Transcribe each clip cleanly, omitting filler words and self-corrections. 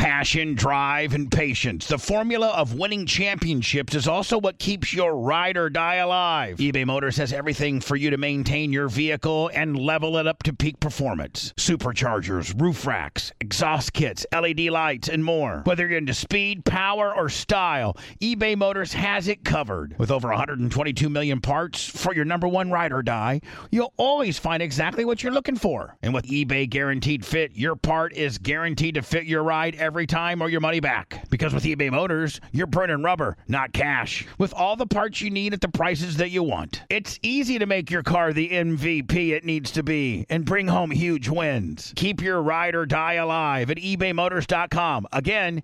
Passion, drive, and patience. The formula of winning championships is also what keeps your ride or die alive. eBay Motors has everything for you to maintain your vehicle and level it up to peak performance. Superchargers, roof racks, exhaust kits, LED lights, and more. Whether you're into speed, power, or style, eBay Motors has it covered. With over 122 million parts for your number one ride or die, you'll always find exactly what you're looking for. And with eBay Guaranteed Fit, your part is guaranteed to fit your ride every time or your money back. Because with eBay Motors, you're burning rubber, not cash. With all the parts you need at the prices that you want. It's easy to make your car the MVP it needs to be and bring home huge wins. Keep your ride or die alive at ebaymotors.com. Again,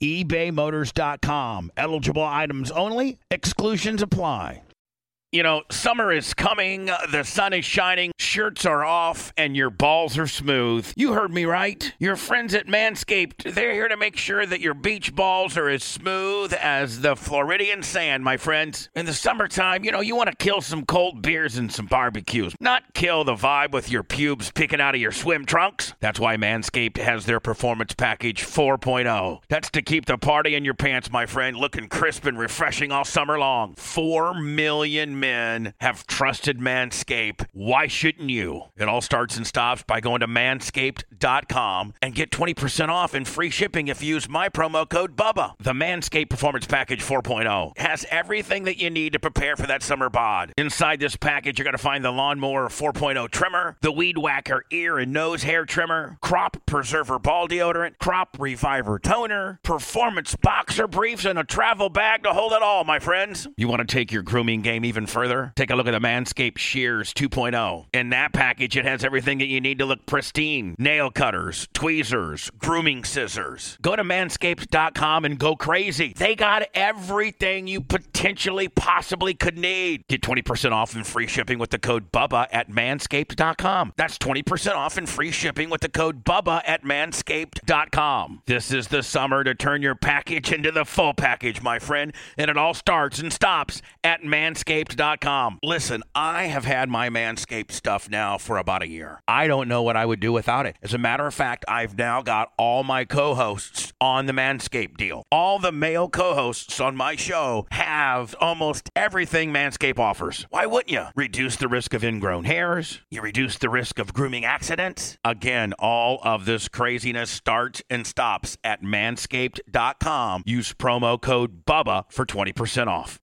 ebaymotors.com. Eligible items only. Exclusions apply. You know, summer is coming, the sun is shining, shirts are off, and your balls are smooth. You heard me right. Your friends at Manscaped, they're here to make sure that your beach balls are as smooth as the Floridian sand, my friends. In the summertime, you want to kill some cold beers and some barbecues, not kill the vibe with your pubes picking out of your swim trunks. That's why Manscaped has their Performance Package 4.0. That's to keep the party in your pants, my friend, looking crisp and refreshing all summer long. 4 million men have trusted Manscaped. Why shouldn't you? It all starts and stops by going to manscaped.com and get 20% off and free shipping if you use my promo code BUBBA. The Manscaped Performance Package 4.0 has everything that you need to prepare for that summer bod. Inside this package, you're going to find the Lawnmower 4.0 trimmer, the Weed Whacker ear and nose hair trimmer, Crop Preserver ball deodorant, Crop Reviver toner, performance boxer briefs, and a travel bag to hold it all, my friends. You want to take your grooming game even further? Take a look at the Manscaped Shears 2.0. In that package, it has everything that you need to look pristine. Nail cutters, tweezers, grooming scissors. Go to manscaped.com and go crazy. They got everything you potentially possibly could need. Get 20% off and free shipping with the code BUBBA at manscaped.com. That's 20% off and free shipping with the code BUBBA at manscaped.com. This is the summer to turn your package into the full package, my friend, and it all starts and stops at manscaped.com. Listen, I have had my Manscaped stuff now for about a year. I don't know what I would do without it. As a matter of fact, I've now got all my co-hosts on the Manscaped deal. All the male co-hosts on my show have almost everything Manscaped offers. Why wouldn't you? Reduce the risk of ingrown hairs. You reduce the risk of grooming accidents. Again, all of this craziness starts and stops at manscaped.com. Use promo code BUBBA for 20% off.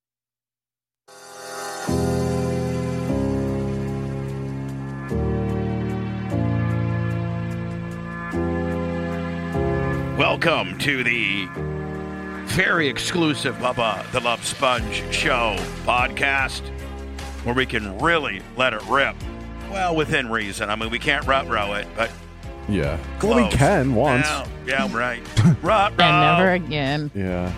Welcome to the very exclusive Bubba the Love Sponge Show podcast, where we can really let it rip. Well, within reason. I mean, we can't rut-row it, but yeah. close. Well, we can once. Yeah, right. Rut-row. And never again. Yeah.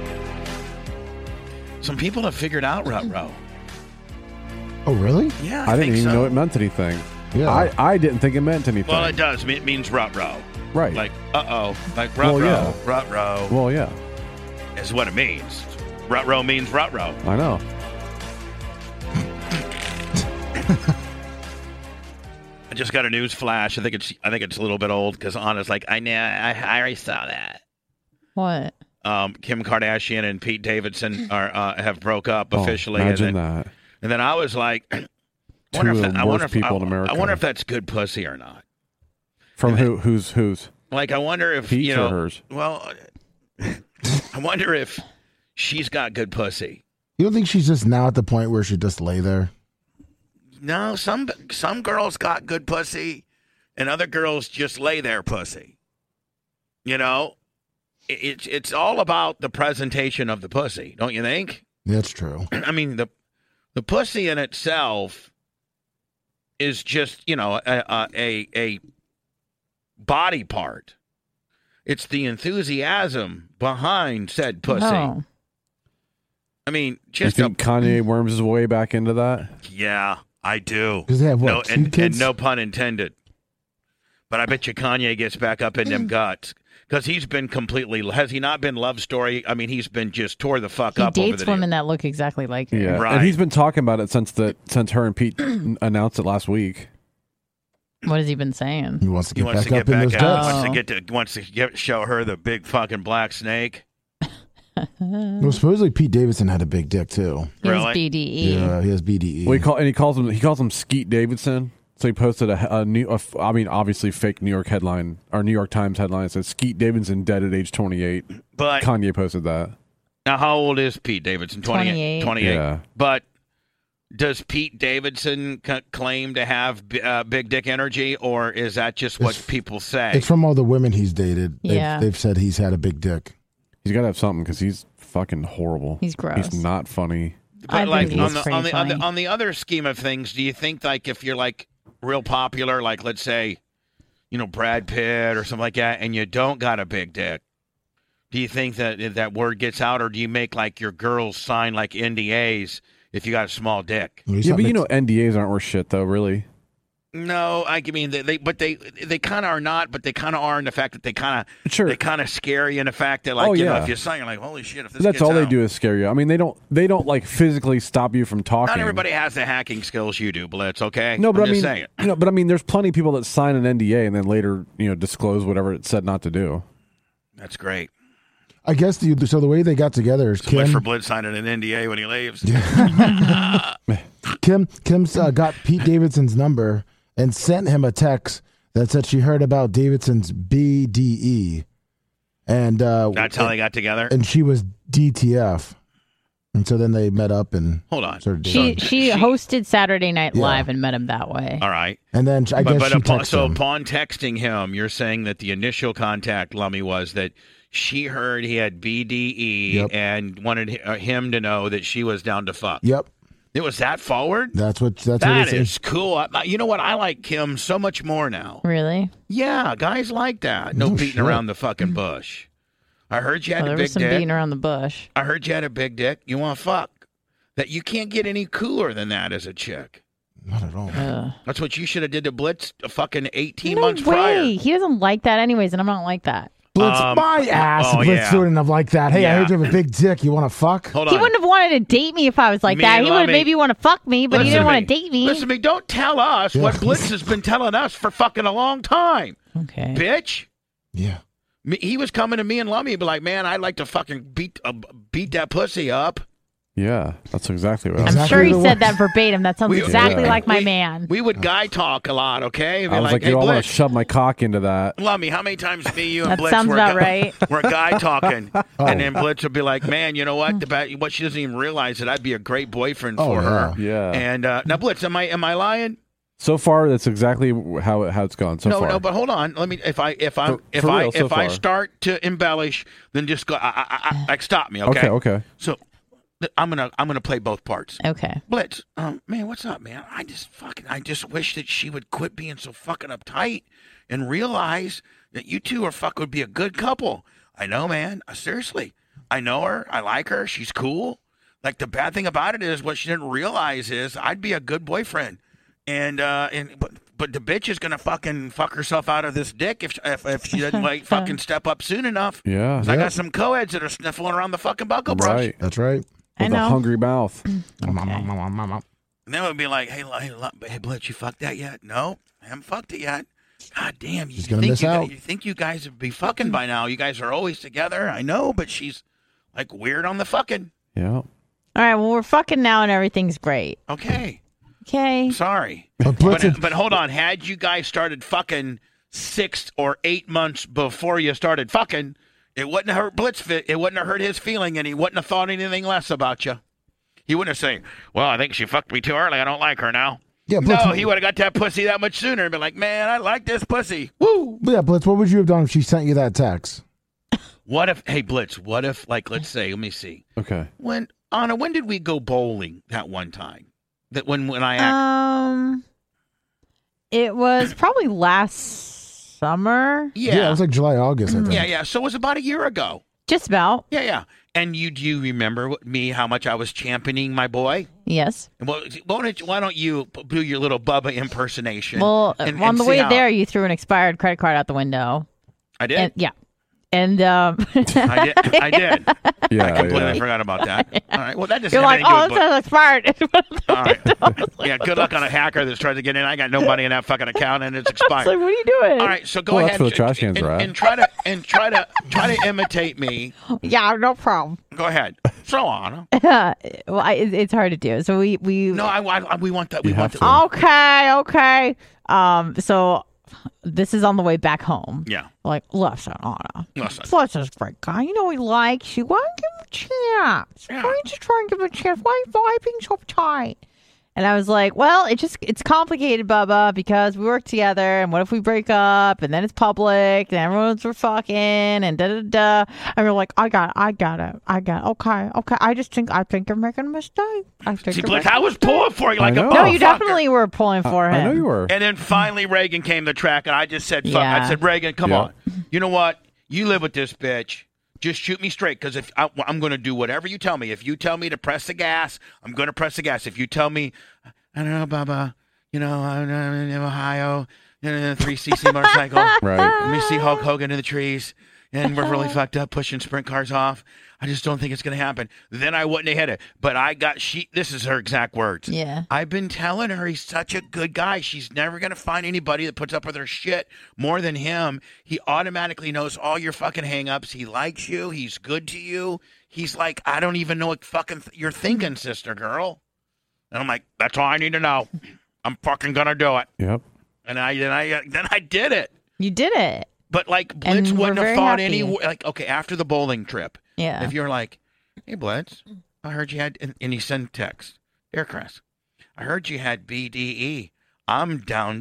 Some people have figured out rut-row. Oh, really? Yeah, I didn't think even so. know it meant anything. Yeah. I didn't think it meant anything. Well, it does. It means rut-row. Right. Like, uh-oh. Like, rut-row. Well, yeah. Rut-row. Well, yeah. Is what it means. Rut-row means rut-row. I know. I just got a news flash. I think it's a little bit old because Anna's like, I already saw that. What? Kim Kardashian and Pete Davidson have broke up officially. Imagine that. And then I was like, Two of the worst people in America. I wonder if that's good pussy or not. From who's? Like, I wonder if Pete's or hers? Well, I wonder if she's got good pussy. You don't think she's just now at the point where she just lay there? No, some girls got good pussy, and other girls just lay their pussy. You know, it's all about the presentation of the pussy, don't you think? That's true. I mean, the pussy in itself is just, a body part. It's the enthusiasm behind said pussy. Oh. I mean, You think Kanye worms his way back into that? Yeah, I do. Because they have what, two and kids? no pun intended. But I bet you Kanye gets back up in them guts. Because he's been has he not been love story? I mean, he's been just tore the fuck up over the He dates women that look exactly like him. Yeah, Right. and he's been talking about it since her and Pete announced it last week. What has he been saying? He wants to He get wants back to get up in back those out. decks. Wants to show her the big fucking black snake. Well, supposedly Pete Davidson had a big dick too. He has Really? BDE. Yeah, he has BDE. Well, he calls him Skeet Davidson. So he posted obviously fake New York headline or New York Times headline. It says Skeet Davidson dead at age 28. But Kanye posted that. now, how old is Pete Davidson? 28. 28. Yeah. But does Pete Davidson claim to have big dick energy, or is that just what people say? It's from all the women he's dated. Yeah. They've said he's had a big dick. He's got to have something because he's fucking horrible. He's gross. He's not funny. I But like think he's on pretty funny. the other scheme of things, do you think like if you're like real popular, like let's say, Brad Pitt or something like that, and you don't got a big dick, do you think that word gets out, or do you make like your girls sign like NDAs if you got a small dick? Yeah, but NDAs aren't worth shit though, really. No, I mean they kind of are not, but they kind of are in the fact that they kind of scare you in the fact that like if you sign, you're like holy shit. If this That's gets all out. they do is scare you. I mean, they don't like physically stop you from talking. Not everybody has the hacking skills you do, Blitz. Okay, No, but I'm just saying. but I mean, there's plenty of people that sign an NDA and then later disclose whatever it said not to do. That's great. I guess so the way they got together is So much Kim. for Blitz signing an NDA when he leaves. Kim's got Pete Davidson's number and sent him a text that said she heard about Davidson's BDE, and That's how they got together. and she was DTF, and so then they met up and Hold on. started dating. She hosted Saturday Night Yeah. Live and met him that way. All right. And then I guess she texted him. upon texting him, you're saying that the initial contact, Lummy, was that she heard he had BDE Yep. and wanted him to know that she was down to fuck. Yep, It was that forward? that's what That it is cool. You know what? I like Kim so much more now. Really? Yeah, guys like that. No Oh, beating shit. around the fucking bush. I heard you had Well, a there big was some dick. beating around the bush. I heard you had a big dick. You want to fuck. That you can't get any cooler than that as a chick. Not at all. That's what you should have did to Blitz fucking 18 No months way. prior. He doesn't like that anyways, and I'm not like that. Blitz, my ass. oh, Blitz yeah. doing enough like that. Hey, I Yeah. heard you have a big dick. You want to fuck? Hold He on. wouldn't have wanted to date me if I was like Me that. and He would have Lummy. maybe want to fuck me, but he Listen didn't to want to date me. Listen to me. Don't tell us Yeah. what Blitz has been telling us for fucking a long time, Okay. bitch. Yeah. He was coming to me and Lummy and be like, man, I'd like to fucking beat that pussy up. Yeah, that's exactly what I I'm was. Exactly sure he the said way- that verbatim. That sounds We- exactly Yeah. like my man. We would guy talk a lot, okay? Be I was like, hey, I want to Blitz, shove my cock into that. Lummy, how many times me, you, and That Blitz sounds were about right. we're guy talking, Oh. and then Blitz would be like, "Man, you know what? What she doesn't even realize that I'd be a great boyfriend Oh, for her." Yeah. And now, Blitz, am I lying? So far, that's exactly how it's gone so far. No, but hold on. Let me. If I real, so far. start to embellish, then just go. Like stop me, okay? Okay. So I'm gonna play both parts. Okay. Blitz, man, what's up, man? I just wish that she would quit being so fucking uptight and realize that you two would be a good couple. I know, man. Seriously, I know her. I like her. She's cool. Like the bad thing about it is what she didn't realize is I'd be a good boyfriend, but the bitch is gonna fucking fuck herself out of this dick if she doesn't like fucking step up soon enough. Yeah. 'Cause I got some co-eds that are sniffling around the fucking buckle brush. Right. That's right. I With a know. hungry mouth. And then it would be like, hey, Blitz, you fucked that yet? No, I haven't fucked it yet. God damn, She's gonna miss out. You think you guys would be fucking by now. You guys are always together. I know, but she's like weird on the fucking. Yeah. All right. Well, we're fucking now, and everything's great. Okay, Okay. sorry. But Blitz, But hold on. Had you guys started fucking 6 or 8 months before you started fucking, it wouldn't have hurt Blitz. It wouldn't have hurt his feeling, and he wouldn't have thought anything less about you. He wouldn't have said, well, I think she fucked me too early. I don't like her now. yeah, Blitz, No, he would have got that pussy that much sooner and been like, man, I like this pussy. Woo! yeah, Blitz, what would you have done if she sent you that text? What if, hey, Blitz, what if, like, let's say, let me see. Okay. Anna, when did we go bowling that one time? That when I It was probably last summer. Yeah, it was like July, August, I think. Yeah. So it was about a year ago. Just about. Yeah. And do you remember how much I was championing my boy? Yes. And why don't you do your little Bubba impersonation? Well, and on the see way how- there, you threw an expired credit card out the window. I did? And, yeah. And I did. Yeah, I completely yeah. forgot about that. All right. Well, that doesn't you're have like, anything oh, to do with. that's expired. All right. Yeah. Good luck on a hacker that's trying to get in. I got no money in that fucking account, and it's It's like, expired. what are you doing? All right. So go Well, ahead that's where the trash cans and, are at. and try to imitate me. Yeah, no problem. Go ahead. Throw on. well, it's hard to do. So we No, we want that. We You want have that. to. Okay. So this is on the way back home. Yeah. Like, listen, Anna. Listen. Plus, this great guy. You know he likes you. Why don't you give him a chance? Yeah. Why don't you try and give him a chance? Why are you being so uptight? And I was like, well, it's complicated, Bubba, because we work together, and what if we break up, and then it's public, and everyone's we're fucking, and da-da-da. And we're like, I got it. Okay. I think you're making a mistake. See, Blitz, I was pulling for you like I a know. No, you motherfucker. definitely were pulling for him. I know you were. And then finally Reagan came to track, and I just said, fuck. Yeah. I said, Reagan, come Yeah. on. You know what? You live with this bitch. Just shoot me straight, because if I'm going to do whatever you tell me. If you tell me to press the gas, I'm going to press the gas. If you tell me, I don't know, Bubba, I'm in Ohio, 3cc motorcycle. Right. Let me see Hulk Hogan in the trees, and we're really fucked up pushing sprint cars off. I just don't think it's going to happen. Then I wouldn't have hit it. But this is her exact words. Yeah. I've been telling her he's such a good guy. She's never going to find anybody that puts up with her shit more than him. He automatically knows all your fucking hang-ups. He likes you. He's good to you. He's like, I don't even know what fucking you're thinking, sister girl. And I'm like, that's all I need to know. I'm fucking going to do it. Yep. And then I did it. You did it. But like Blitz And we're wouldn't have very thought happy. like, okay, after the bowling trip, Yeah. if you're like, hey Blitz, I heard you had, and you send text, dear Chris, I heard you had BDE. I'm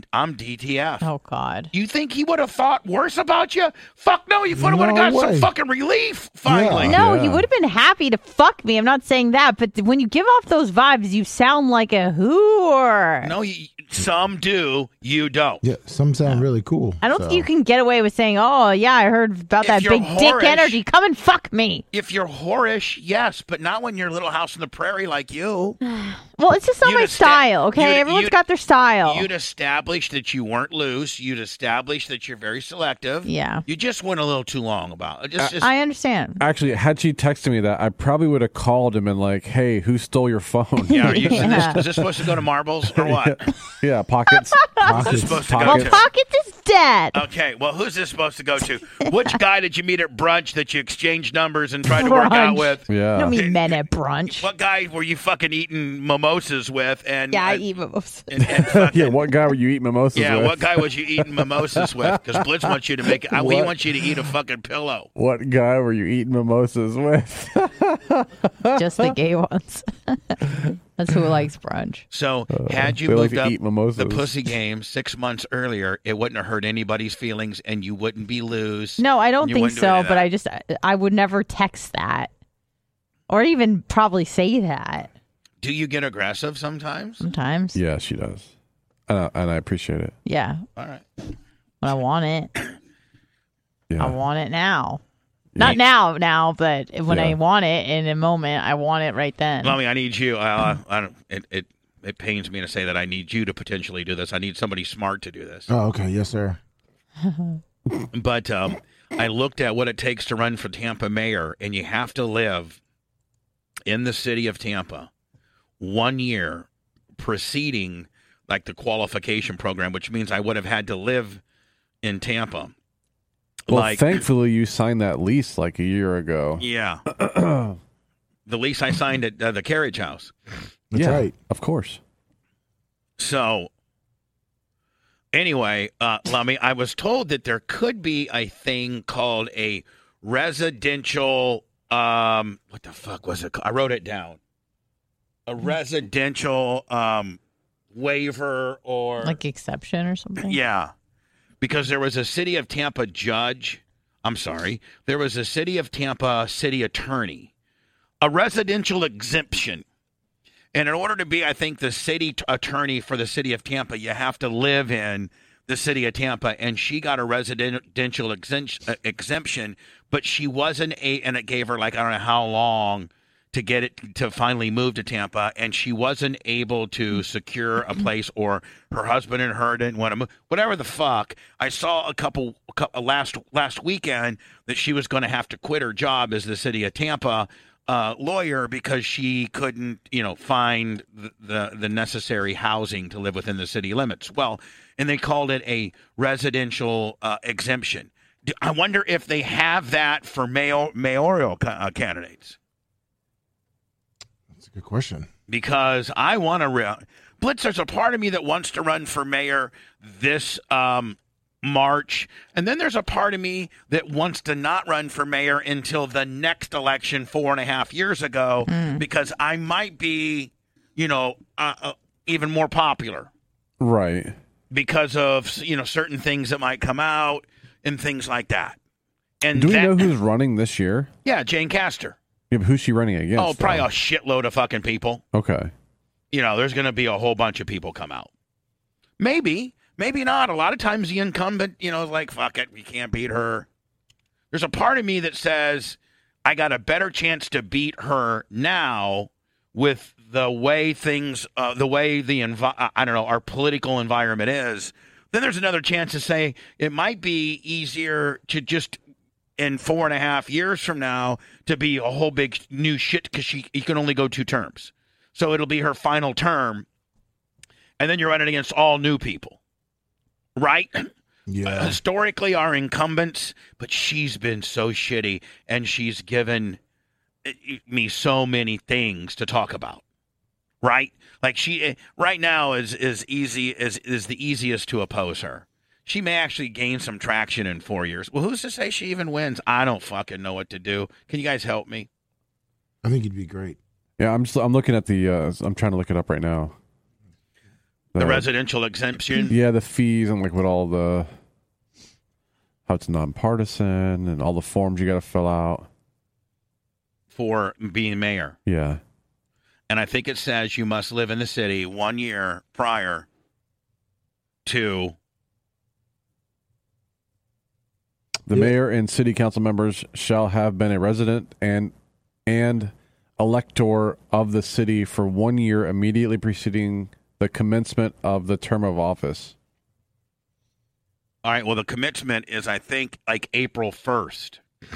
DTF. Oh, God. You think he would have thought worse about you? Fuck no, you would have No got some way. fucking relief finally. Yeah. No, Yeah. he would have been happy to fuck me. I'm not saying that, but when you give off those vibes, you sound like a whore. No, some do, you don't. Yeah, some sound really cool. I don't so. think you can get away with saying, "Oh, yeah, I heard about If that you're big dick whorish- energy. Come and fuck me." If you're whorish, yes, but not when you're Little House on the Prairie like you. Well, it's just not You'd my esta- style, okay? you'd- Everyone's you'd- got their style. You'd established that you weren't loose. You'd established that you're very selective. Yeah. You just went a little too long about it. Just I understand. Actually, had she texted me that, I probably would have called him and like, "Hey, who stole your phone?" yeah. Are you, Yeah. Is this supposed to go to marbles or what? Yeah, pockets. Who's this supposed to go Well, to? Pockets is dead. Okay, well, who's this supposed to go to? Which guy did you meet at brunch that you exchanged numbers and tried to work out Brunch. with? Yeah. I don't mean men at brunch. What guy were you fucking eating mimosas with? And Yeah, I eat mimosas. and fucking- Yeah, what guy were you eating mimosas yeah, with? what guy was you eating mimosas with? Because Blitz wants you to make it. We What? want you to eat a fucking pillow. What guy were you eating mimosas with? Just the gay ones. That's who likes brunch. So had you they like moved to up eat mimosas. the pussy game 6 months earlier, it wouldn't have hurt anybody's feelings, and you wouldn't be loose. No, I don't You think wouldn't do any so, of but that. I would never text that. Or even probably say that Do you get aggressive sometimes? sometimes. Yeah, she does, and I appreciate it. Yeah. All right. But I want it. Yeah, I want it now. Not now, but when Yeah. I want it in a moment, I want it right then. Mommy, I need you. I don't. It pains me to say that I need you to potentially do this. I need somebody smart to do this. Oh, okay. Yes, sir. But I looked at what it takes to run for Tampa mayor, and you have to live in the city of Tampa 1 year preceding like the qualification program, which means I would have had to live in Tampa. Well, thankfully you signed that lease like a year ago. Yeah. The lease I signed at the carriage house. That's yeah, right. of course. So, anyway, Lummy, I was told that there could be a thing called a residential. What the fuck was it called? I wrote it down. A residential waiver or Like exception or something? yeah, because there was a city of Tampa judge. I'm sorry, there was a city of Tampa city attorney, a residential exemption. And in order to be, I think, the city attorney for the city of Tampa, you have to live in the city of Tampa. And she got a residential exemption, but she wasn't and it gave her like, I don't know how long to get it to finally move to Tampa, and she wasn't able to secure a place, or her husband and her didn't want to move. Whatever the fuck. I saw a couple last weekend that she was going to have to quit her job as the city of Tampa lawyer because she couldn't, find the necessary housing to live within the city limits. Well, and they called it a residential exemption. I wonder if they have that for mayoral candidates. That's a good question. Because I want to Blitz, there's a part of me that wants to run for mayor this March, and then there's a part of me that wants to not run for mayor until the next election 4.5 years ago, because I might be, even more popular. Right. Because of, certain things that might come out and things like that. And do we know who's running this year? Yeah, Jane Castor. Yeah, but who's she running against? Oh, probably a shitload of fucking people. Okay. There's going to be a whole bunch of people come out. Maybe not. A lot of times the incumbent, is like, fuck it, we can't beat her. There's a part of me that says I got a better chance to beat her now with the way things, our political environment is. Then there's another chance to say it might be easier to just in 4.5 years from now to be a whole big new shit because you can only go 2 terms. So it'll be her final term. And then you're running against all new people. Right? Yeah. Historically, our incumbents, but she's been so shitty, and she's given me so many things to talk about. Right? Like she right now is the easiest to oppose her. She may actually gain some traction in 4 years. Well, who's to say she even wins? I don't fucking know what to do. Can you guys help me? I think you'd be great. Yeah, I'm looking at the. I'm trying to look it up right now. The residential exemption. Yeah, the fees and what all the how it's nonpartisan and all the forms you got to fill out for being mayor. Yeah, and I think it says you must live in the city 1 year prior to. The mayor and city council members shall have been a resident and elector of the city for 1 year immediately preceding the commencement of the term of office. All right. Well, the commencement is, I think, like April 1st.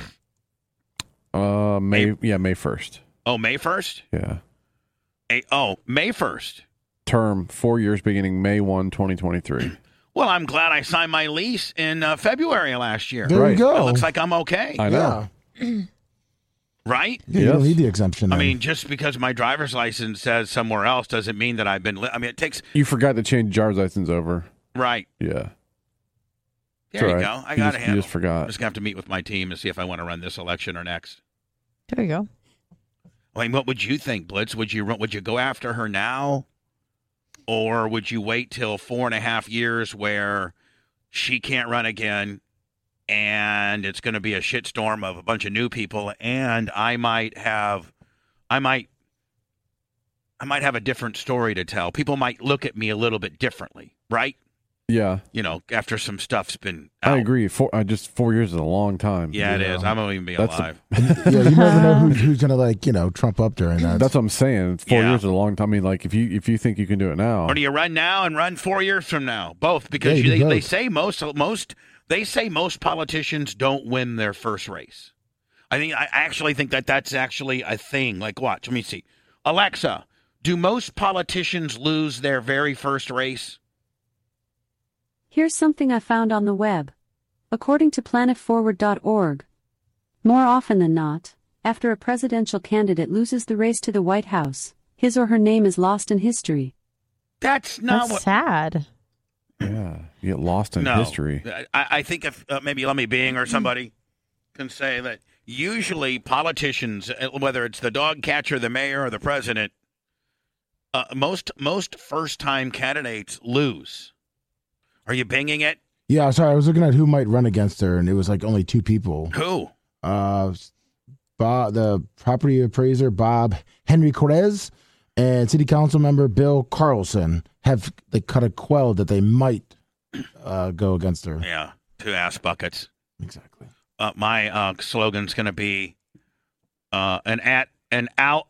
May 1st. Oh, May 1st? Yeah. May 1st. Term 4 years beginning May 1, 2023. Well, I'm glad I signed my lease in February last year. There you go. It looks like I'm okay. I know. Yeah. Right? Yeah, you don't need the exemption. I then. mean, just because my driver's license says somewhere else doesn't mean that I've been. It takes. You forgot to change driver's license over. Right. Yeah. There you go. I got to handle. You just forgot. I'm just gonna have to meet with my team and see if I want to run this election or next. There you go. I mean, what would you think, Blitz? Would you go after her now, or would you wait till 4.5 years where she can't run again? And it's going to be a shitstorm of a bunch of new people, and I might have a different story to tell. People might look at me a little bit differently, right? Yeah. After some stuff's been out. I agree. 4 years is a long time. Yeah, it is. I won't even be alive. Yeah, you never know who's gonna trump up during that. That's what I'm saying. 4 years is a long time. I mean, if you think you can do it now, or do you run now and run 4 years from now? Both, because they say most politicians don't win their first race. I actually think that's actually a thing. Like, watch. Let me see. Alexa, do most politicians lose their very first race? Here's something I found on the web. According to planetforward.org, more often than not, after a presidential candidate loses the race to the White House, his or her name is lost in history. That's not That's sad. Yeah, you get lost in history. I think if maybe Lemmy Being or somebody can say that usually politicians, whether it's the dog catcher, the mayor, or the president, most first-time candidates lose. Are you binging it? Yeah, sorry, I was looking at who might run against her, and it was like only 2 people. Who? Bob, the property appraiser Bob Henry Cortez, and city council member Bill Carlson have cut a quell that they might go against her. Yeah, 2 ass buckets. Exactly. My slogan's going to be an an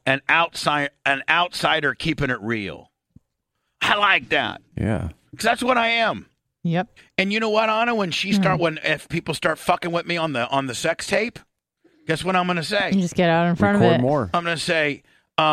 outsider keeping it real. I like that. Yeah. 'Cause that's what I am. Yep. And you know what, Anna? If people start fucking with me on the sex tape, guess what I'm going to say? You just get out in front of Record it. more. I'm going to say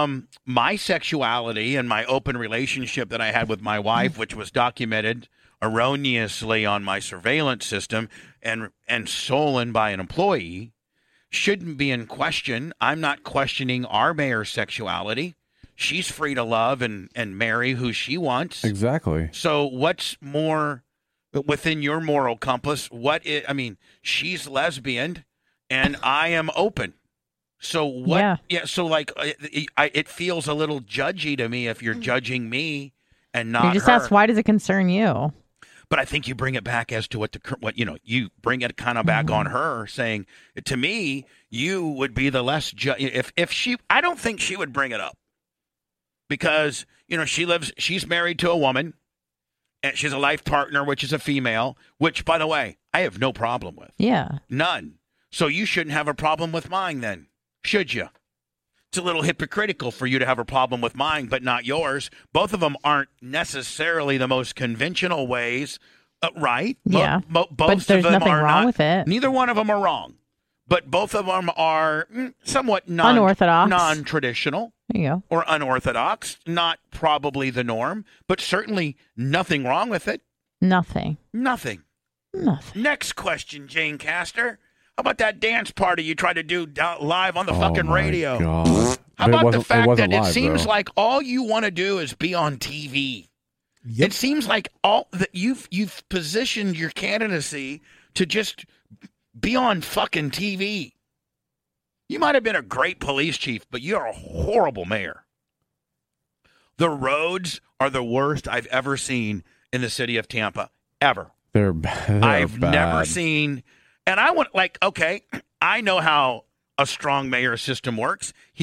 my sexuality and my open relationship that I had with my wife, which was documented erroneously on my surveillance system and stolen by an employee, shouldn't be in question. I'm not questioning our mayor's sexuality. She's free to love and marry who she wants. Exactly. So what's more within your moral compass? She's lesbian and I am open. So what? Yeah. So like, it feels a little judgy to me if you're judging me and not You just her. asked, why does it concern you? But I think you bring it back as to you bring it kind of back on her, saying to me, you would be the less if she. I don't think she would bring it up because she's married to a woman and she's a life partner, which is a female, which by the way, I have no problem with. Yeah. None. So you shouldn't have a problem with mine then, should you? It's a little hypocritical for you to have a problem with mine, but not yours. Both of them aren't necessarily the most conventional ways, right? Yeah. Both But of there's them nothing are wrong not, with it. Neither one of them are wrong, but both of them are somewhat Unorthodox. non-traditional There you go. or unorthodox. Not probably the norm, but certainly nothing wrong with it. Nothing. Nothing. Next question, Jane Castor. How about that dance party you tried to do live on the fucking radio? God. How about the fact that live, it seems bro. like all you want to do is be on TV? Yep. It seems like all that you've positioned your candidacy to just be on fucking TV. You might have been a great police chief, but you're a horrible mayor. The roads are the worst I've ever seen in the city of Tampa, ever. They're bad. I've never seen, and I want okay, I know how a strong mayor system works. He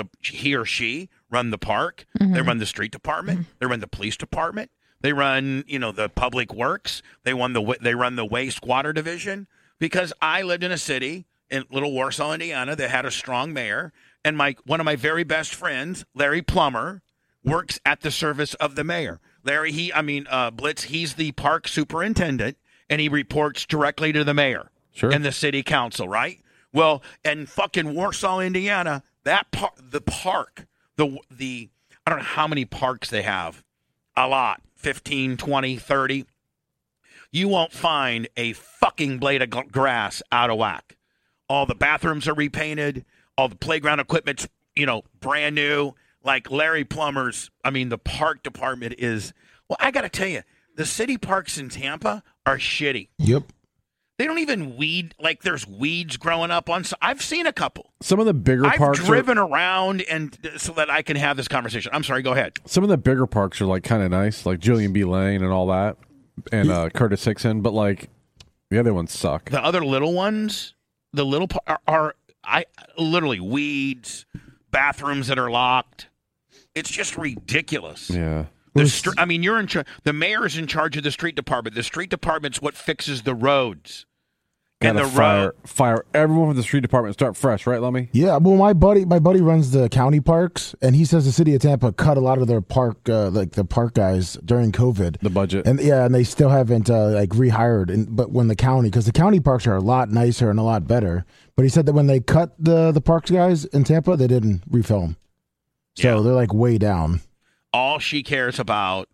or she run the park. Mm-hmm. They run the street department. They run the police department. They run, the public works. They run the wastewater division. Because I lived in a city in Little Warsaw, Indiana, that had a strong mayor, and one of my very best friends, Larry Plummer, works at the service of the mayor. Larry, Blitz, he's the park superintendent, and he reports directly to the mayor and the city council, right? Well, in fucking Warsaw, Indiana, the park, I don't know how many parks they have. A lot. 15, 20, 30. You won't find a fucking blade of grass out of whack. All the bathrooms are repainted. All the playground equipment's, brand new. Like Larry Plummer's, the park department is, well, I got to tell you, the city parks in Tampa are shitty. Yep. They don't even weed, like there's weeds growing up on. I've seen a couple. Some of the bigger parks I've driven around and so that I can have this conversation. I'm sorry, go ahead. Some of the bigger parks are like kind of nice, like Julian B. Lane and all that, and Curtis Hickson, but like the other ones suck. The other little ones, the little are literally weeds, bathrooms that are locked. It's just ridiculous. Yeah. You're in charge. The mayor's in charge of the street department. The street department's what fixes the roads. And the fire everyone from the street department. Start fresh, right, Lummy? Yeah, well, my buddy runs the county parks, and he says the city of Tampa cut a lot of their park, like the park guys during COVID. The budget, and they still haven't rehired. But when because the county parks are a lot nicer and a lot better. But he said that when they cut the parks guys in Tampa, they didn't refill them, so they're like way down. All she cares about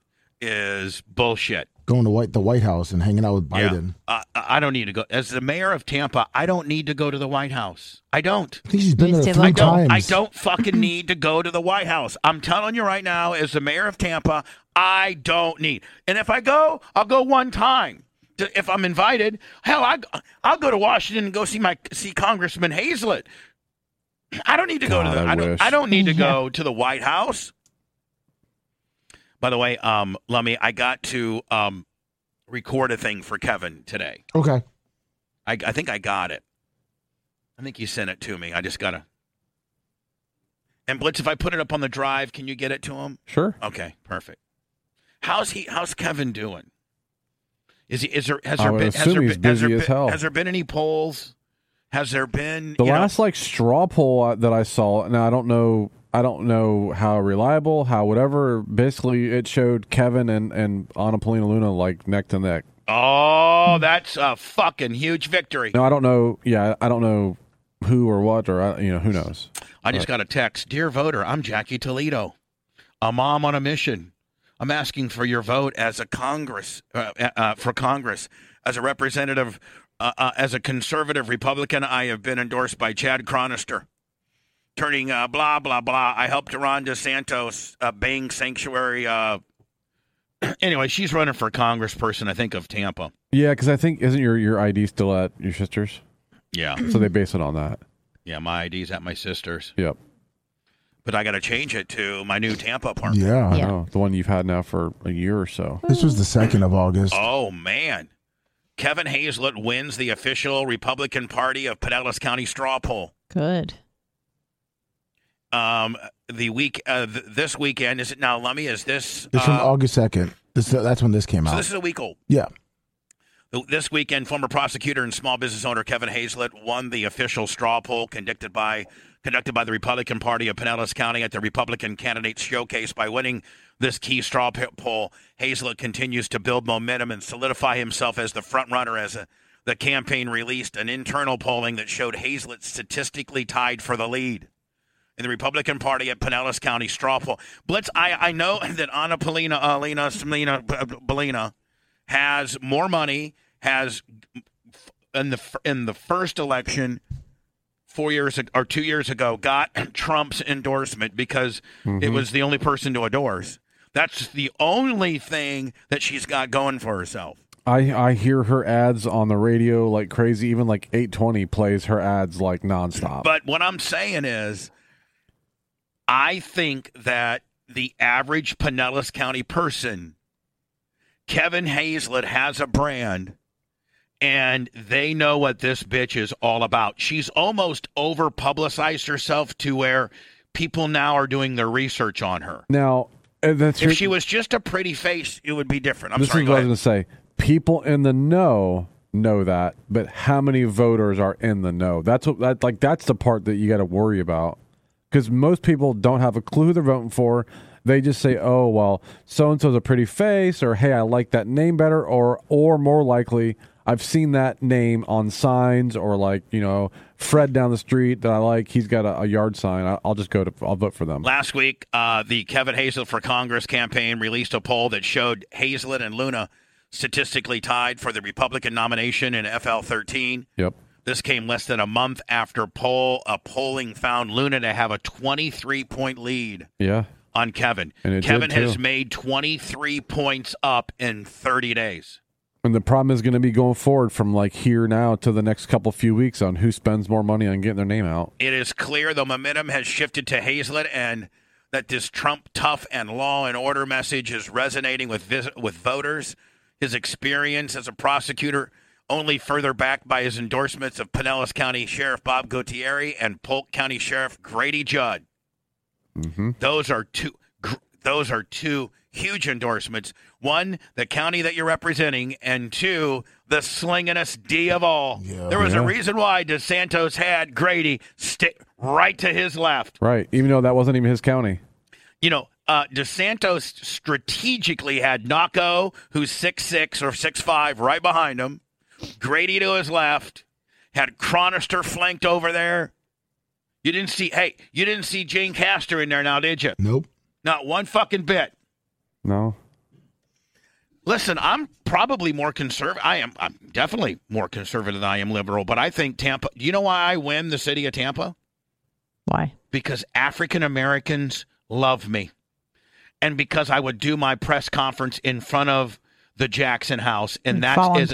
is bullshit. Going to the White House and hanging out with Biden. Yeah. I don't need to go. As the mayor of Tampa, I don't need to go to the White House. I don't. I think she's been there 3 times. I don't fucking need to go to the White House. I'm telling you right now, as the mayor of Tampa, I don't need. And if I go, I'll go one time. If I'm invited, hell, I'll go to Washington and go see Congressman Hazlett. I don't need to go to I don't need to go to the White House. By the way, Lummy, I got to record a thing for Kevin today. Okay. I think I got it. I think you sent it to me. I just got to. And Blitz, if I put it up on the drive, can you get it to him? Sure. Okay, perfect. How's Kevin doing? Has there been any polls? Has there been The last like straw poll that I saw? Now I don't know how reliable, how whatever. Basically, it showed Kevin and Anna Paulina Luna like neck to neck. Oh, that's a fucking huge victory. No, I don't know. Yeah, I don't know who or what or who knows. I just got a text. Dear voter, I'm Jackie Toledo, a mom on a mission. I'm asking for your vote as a Congress, for Congress. As a representative, as a conservative Republican, I have been endorsed by Chad Chronister. Turning blah, blah, blah. I helped Ron DeSantos bang sanctuary. Anyway, she's running for congressperson, I think, of Tampa. Yeah, because I think, isn't your ID still at your sister's? Yeah. So they base it on that. Yeah, my ID's at my sister's. Yep. But I got to change it to my new Tampa apartment. Yeah. I know. The one you've had now for a year or so. This was the 2nd of August. Oh, man. Kevin Hazlett wins the official Republican Party of Pinellas County straw poll. Good. This weekend, is it now, Lummy? Is this? It's from August 2nd. That's when this came So out. this is a week old. Yeah. This weekend, former prosecutor and small business owner Kevin Hazlett won the official straw poll conducted by the Republican Party of Pinellas County at the Republican Candidates Showcase. By winning this key straw poll, Hazlett continues to build momentum and solidify himself as the front runner. The campaign released an internal polling that showed Hazlett statistically tied for the lead in the Republican Party at Pinellas County straw poll. Blitz, I know that Anna Paulina Belina has more money, has in the first election 2 years ago got Trump's endorsement because it was the only person to endorse. That's the only thing that she's got going for herself. I hear her ads on the radio like crazy. Even like 820 plays her ads like nonstop. But what I'm saying is, I think that the average Pinellas County person, Kevin Hazlett has a brand, and they know what this bitch is all about. She's almost over-publicized herself to where people now are doing their research on her. Now, if she was just a pretty face, it would be different. This is what I was going to say. People in the know that, but how many voters are in the know? That's the part that you got to worry about. Because most people don't have a clue who they're voting for. They just say, oh, well, so-and-so's a pretty face, or, hey, I like that name better, or more likely, I've seen that name on signs, or like, Fred down the street that I like, he's got a yard sign. I'll vote for them. Last week, the Kevin Hazlett for Congress campaign released a poll that showed Hazlett and Luna statistically tied for the Republican nomination in FL 13. Yep. This came less than a month after polling found Luna to have a 23-point lead on Kevin. And Kevin has made 23 points up in 30 days. And the problem is going to be going forward from like here now to the next few weeks on who spends more money on getting their name out. It is clear the momentum has shifted to Hazlett and that this Trump tough and law and order message is resonating with voters. His experience as a prosecutor only further backed by his endorsements of Pinellas County Sheriff Bob Gutierrez and Polk County Sheriff Grady Judd. Mm-hmm. Those are two huge endorsements. One, the county that you're representing, and two, the slingingest D of all. Yeah. There was a reason why DeSantos had Grady stick right to his left. Right, even though that wasn't even his county. DeSantos strategically had Naco, who's 6'6" or 6'5", right behind him. Grady to his left, had Chronister flanked over there. You didn't see Jane Castor in there now, did you? Nope. Not one fucking bit. No. Listen, I'm probably more conservative. I'm definitely more conservative than I am liberal, but I think Tampa. Do you know why I win the city of Tampa? Why? Because African Americans love me. And because I would do my press conference in front of the Jackson House, and that is,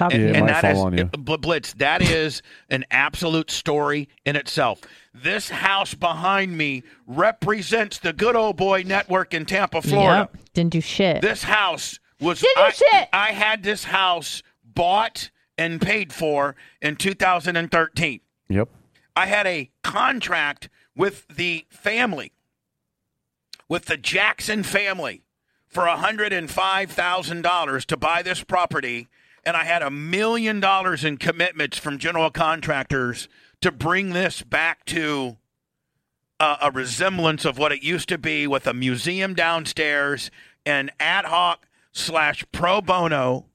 Blitz, that is an absolute story in itself. This house behind me represents the Good Old Boy Network in Tampa, Florida. Yep. Didn't do shit. This house was. Shit. I had this house bought and paid for in 2013. Yep. I had a contract with the family, with the Jackson family, for $105,000 to buy this property, and I had $1 million in commitments from general contractors to bring this back to a resemblance of what it used to be, with a museum downstairs and ad hoc / pro bono,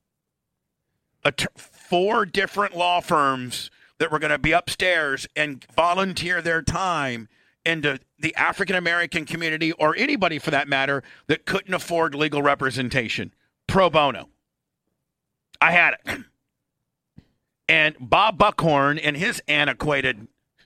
4 different law firms that were going to be upstairs and volunteer their time into the African American community, or anybody for that matter that couldn't afford legal representation. Pro bono. I had it. And Bob Buckhorn and his antiquated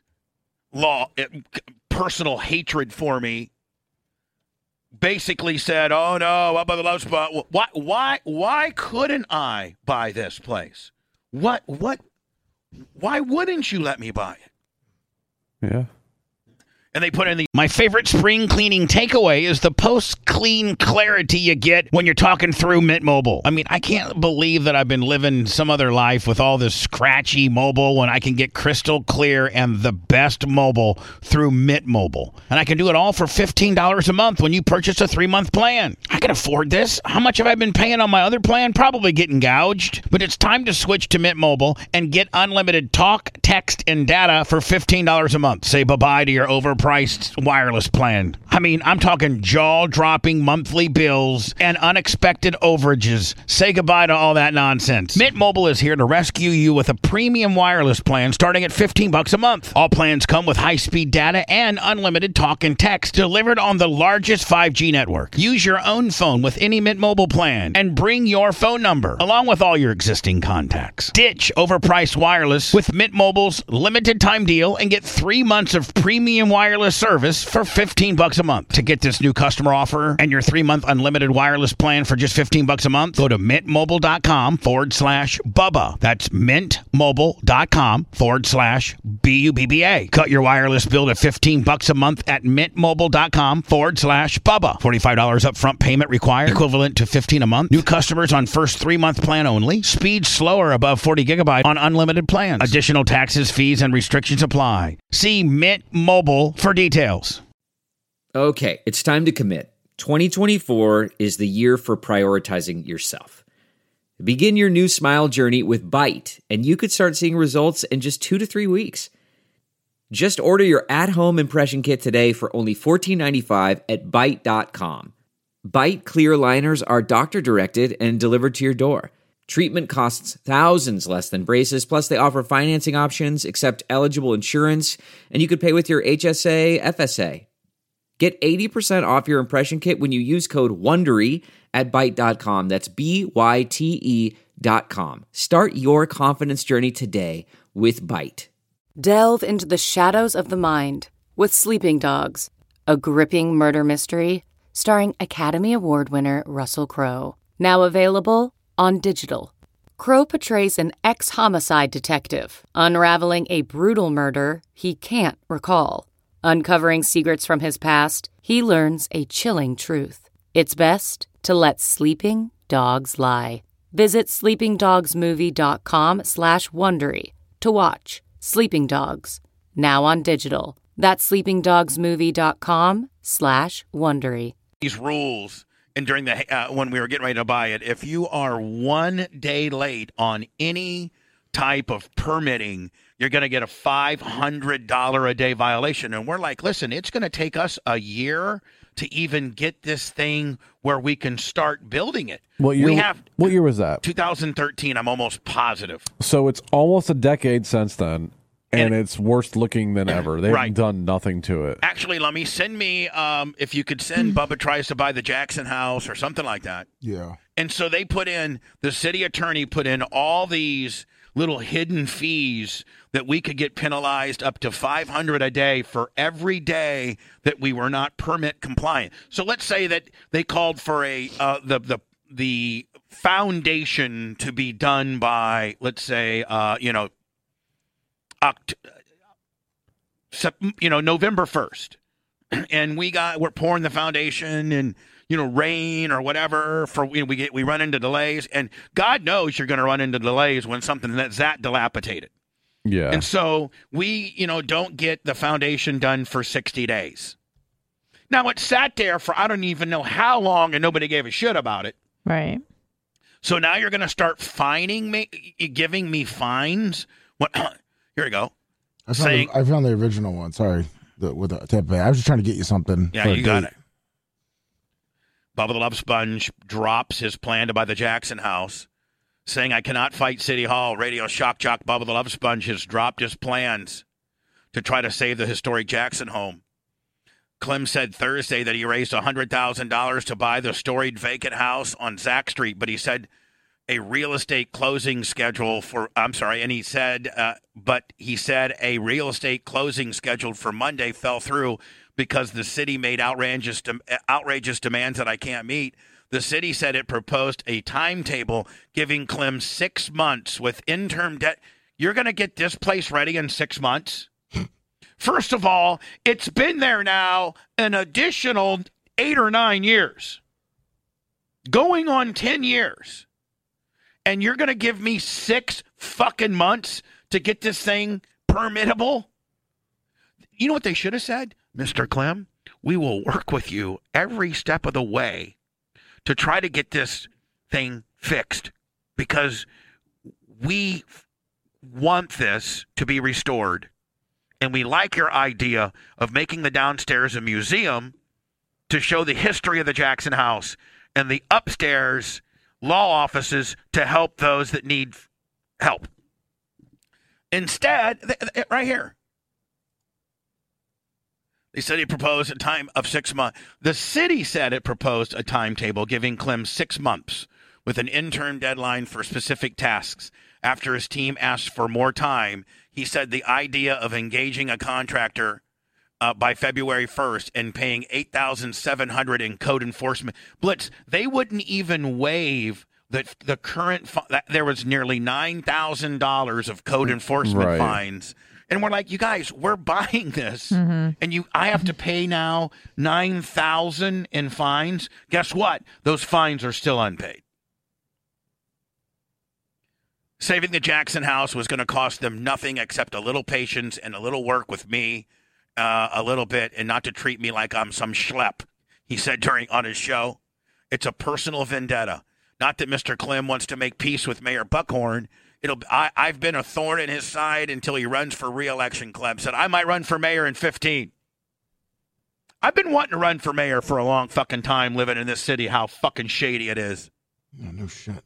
personal hatred for me basically said, "Oh no, up by the love spot. Why couldn't I buy this place? Why wouldn't you let me buy it?" Yeah. And they put in my favorite spring cleaning takeaway is the post-clean clarity you get when you're talking through Mint Mobile. I mean, I can't believe that I've been living some other life with all this scratchy mobile when I can get crystal clear and the best mobile through Mint Mobile. And I can do it all for $15 a month when you purchase a 3-month plan. I can afford this. How much have I been paying on my other plan? Probably getting gouged. But it's time to switch to Mint Mobile and get unlimited talk, text, and data for $15 a month. Say bye-bye to your overpriced wireless plan. I mean, I'm talking jaw-dropping monthly bills and unexpected overages. Say goodbye to all that nonsense. Mint Mobile is here to rescue you with a premium wireless plan starting at $15 a month. All plans come with high-speed data and unlimited talk and text delivered on the largest 5G network. Use your own phone with any Mint Mobile plan and bring your phone number along with all your existing contacts. Ditch overpriced wireless with Mint Mobile's limited time deal and get 3 months of premium wireless service for $15 a month. To get this new customer offer and your 3-month unlimited wireless plan for just $15 a month, go to mintmobile.com/Bubba. That's mintmobile.com/BUBBA. Cut your wireless bill to $15 a month at mintmobile.com/Bubba. $45 upfront payment required, equivalent to $15 a month. New customers on first 3-month plan only. Speed slower above 40 gigabyte on unlimited plans. Additional taxes, fees, and restrictions apply. See Mint Mobile for details. Okay, it's time to commit. 2024 is the year for prioritizing yourself. Begin your new smile journey with Byte, and you could start seeing results in just 2 to 3 weeks. Just order your at-home impression kit today for only $14.95 at Byte.com. Byte clear liners are doctor-directed and delivered to your door. Treatment costs thousands less than braces, plus they offer financing options, accept eligible insurance, and you could pay with your HSA, FSA. Get 80% off your impression kit when you use code WONDERY at Byte.com. That's BYTE.com. Start your confidence journey today with Byte. Delve into the shadows of the mind with Sleeping Dogs, a gripping murder mystery starring Academy Award winner Russell Crowe. Now available on digital. Crowe portrays an ex-homicide detective unraveling a brutal murder he can't recall. Uncovering secrets from his past, he learns a chilling truth. It's best to let sleeping dogs lie. Visit sleepingdogsmovie.com/Wondery to watch Sleeping Dogs, now on digital. That's sleepingdogsmovie.com/Wondery. These rules, and during the when we were getting ready to buy it, if you are 1 day late on any type of permitting, you're going to get a $500 a day violation. And we're like, listen, it's going to take us a year to even get this thing where we can start building it. What year was that? 2013, I'm almost positive. So it's almost a decade since then, and it's worse looking than ever. They've Right. done nothing to it. Actually, let me send me, if you could send Bubba Tries to Buy the Jackson House or something like that. Yeah. And so they put in, the city attorney put in all these little hidden fees that we could get penalized up to $500 a day for every day that we were not permit compliant. So let's say that they called for the foundation to be done by, let's say, November 1st. And we're pouring the foundation and, rain or whatever, we run into delays, and God knows you're going to run into delays when something that's that dilapidated. Yeah. And so we, don't get the foundation done for 60 days. Now it sat there for I don't even know how long, and nobody gave a shit about it. Right. So now you're going to start fining me, giving me fines. What? Here we go. I found the original one. Sorry, with the Tampa Bay. I was just trying to get you something. Yeah, you got it. Bubba the Love Sponge drops his plan to buy the Jackson house, saying, I cannot fight City Hall. Radio shock jock Bubba the Love Sponge has dropped his plans to try to save the historic Jackson home. Clem said Thursday that he raised $100,000 to buy the storied vacant house on Zack Street, but he said a real estate closing schedule for, but he said a real estate closing scheduled for Monday fell through because the city made outrageous demands that I can't meet. The city said it proposed a timetable giving Clem 6 months with interim debt. You're going to get this place ready in 6 months? First of all, it's been there now an additional 8 or 9 years. Going on 10 years. And you're going to give me 6 fucking months to get this thing permittable? You know what they should have said? Mr. Clem, we will work with you every step of the way to try to get this thing fixed because we want this to be restored. And we like your idea of making the downstairs a museum to show the history of the Jackson house and the upstairs law offices to help those that need help. Instead, right here, they said he proposed a time of 6 months. The city said it proposed a timetable giving Clem 6 months with an interim deadline for specific tasks. After his team asked for more time, he said the idea of engaging a contractor by February 1st and paying $8,700 in code enforcement. Blitz, they wouldn't even waive the current there was nearly $9,000 of code enforcement fines. And we're like, you guys, we're buying this, and I have to pay now $9,000 in fines. Guess what? Those fines are still unpaid. Saving the Jackson house was going to cost them nothing except a little patience and a little work with me, a little bit, and not to treat me like I'm some schlep. He said on his show, it's a personal vendetta. Not that Mr. Clem wants to make peace with Mayor Buckhorn. I've been a thorn in his side until he runs for re-election. Clem said, I might run for mayor in 2015. I've been wanting to run for mayor for a long fucking time living in this city, how fucking shady it is. Oh, no shit.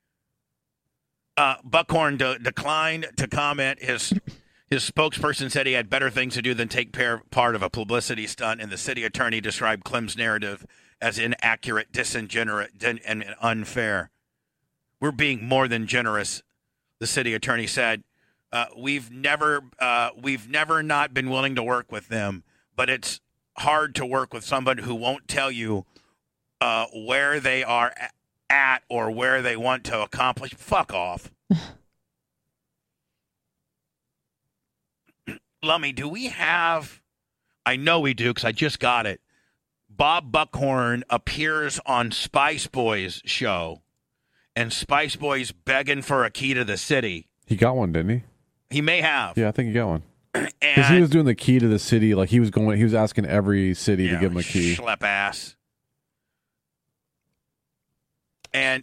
Buckhorn declined to comment. His spokesperson said he had better things to do than take part of a publicity stunt, and the city attorney described Clem's narrative as inaccurate, disingenuous, and unfair. We're being more than generous, the city attorney said. We've never not been willing to work with them, but it's hard to work with somebody who won't tell you where they are at or where they want to accomplish. Fuck off. Lummy, do we have, I know we do because I just got it, Bob Buckhorn appears on Spice Boys show, and Spice Boys begging for a key to the city. He got one, didn't he? He may have. Yeah, I think he got one. Because he was doing the key to the city, like he was asking every city to give him a key. Schlep ass. And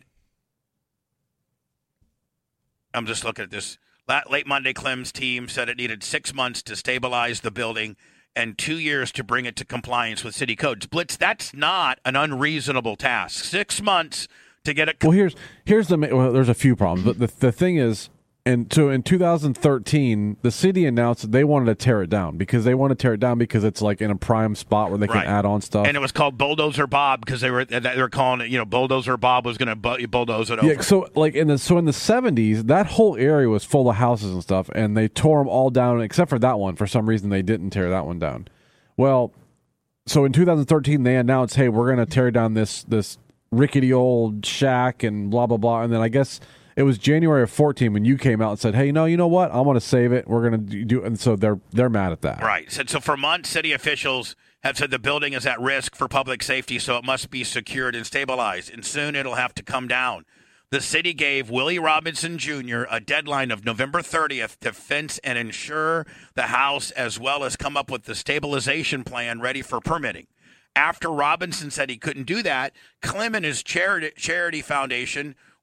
I'm just looking at this. Late Monday, Clem's team said it needed 6 months to stabilize the building and 2 years to bring it to compliance with city codes. Blitz, that's not an unreasonable task. 6 months to get it. Well, there's a few problems, but the thing is, and so in 2013, the city announced that they wanted to tear it down because it's like in a prime spot where they can add on stuff. And it was called Bulldozer Bob because they were calling it, Bulldozer Bob was going to bulldoze it over. Yeah, so in the 70s, that whole area was full of houses and stuff, and they tore them all down except for that one. For some reason, they didn't tear that one down. Well, so in 2013, they announced, hey, we're going to tear down this rickety old shack and blah blah blah, and then I guess it was January of 2014 when you came out and said, hey, no, you know what? I want to save it. We're going to do, and so they're mad at that. Right. So for months, city officials have said the building is at risk for public safety, so it must be secured and stabilized, and soon it'll have to come down. The city gave Willie Robinson Jr. a deadline of November 30th to fence and insure the house, as well as come up with the stabilization plan ready for permitting. After Robinson said he couldn't do that, Clem and his charity foundation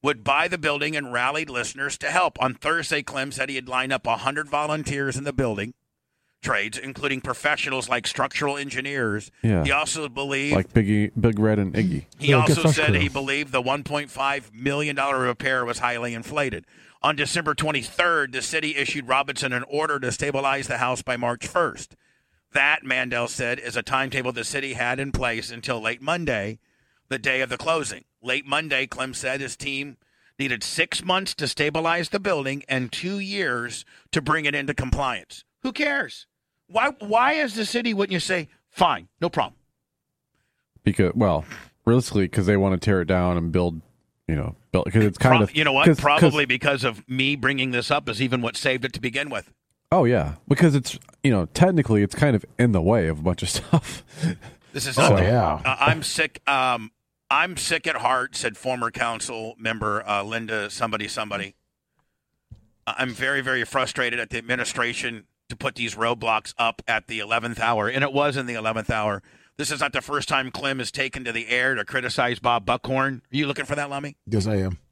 would buy the building and rallied listeners to help. On Thursday, Clem said he had lined up 100 volunteers in the building trades, including professionals like structural engineers. Yeah. He also believed, Like Big Red and Iggy. he Yeah, also good said crew. he believed the $1.5 million repair was highly inflated. On December 23rd, the city issued Robinson an order to stabilize the house by March 1st. That, Mandel said, is a timetable the city had in place until late Monday, the day of the closing. Late Monday, Clem said his team needed 6 months to stabilize the building and 2 years to bring it into compliance. Who cares? Why is the city, wouldn't you say, fine, no problem? Because, well, realistically, because they want to tear it down and build, because it's kind of. You know what? 'cause- Probably because of me bringing this up is even what saved it to begin with. Oh, yeah. Because it's, technically it's kind of in the way of a bunch of stuff. This is Oh, not yeah. I'm sick. I'm sick at heart, said former council member Linda somebody. I'm very, very frustrated at the administration to put these roadblocks up at the 11th hour, and it was in the 11th hour. This is not the first time Clem is taken to the air to criticize Bob Buckhorn. Are you looking for that, Lummy? Yes, I am.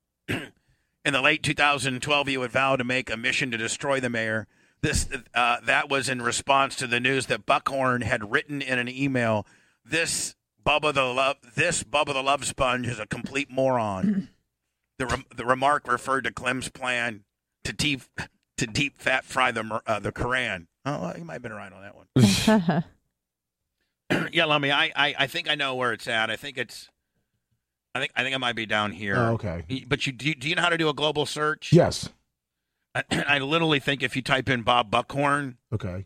In the late 2012, you would vow to make a mission to destroy the mayor. That was in response to the news that Buckhorn had written in an email, This Bubba the Love Sponge is a complete moron. The remark referred to Clem's plan to deep fat fry the Quran. Oh, well, you might have been right on that one. Yeah, Lummy, I think I know where it's at. I think it might be down here. Oh, okay. But do you know how to do a global search? Yes. I literally think if you type in Bob Buckhorn, Okay.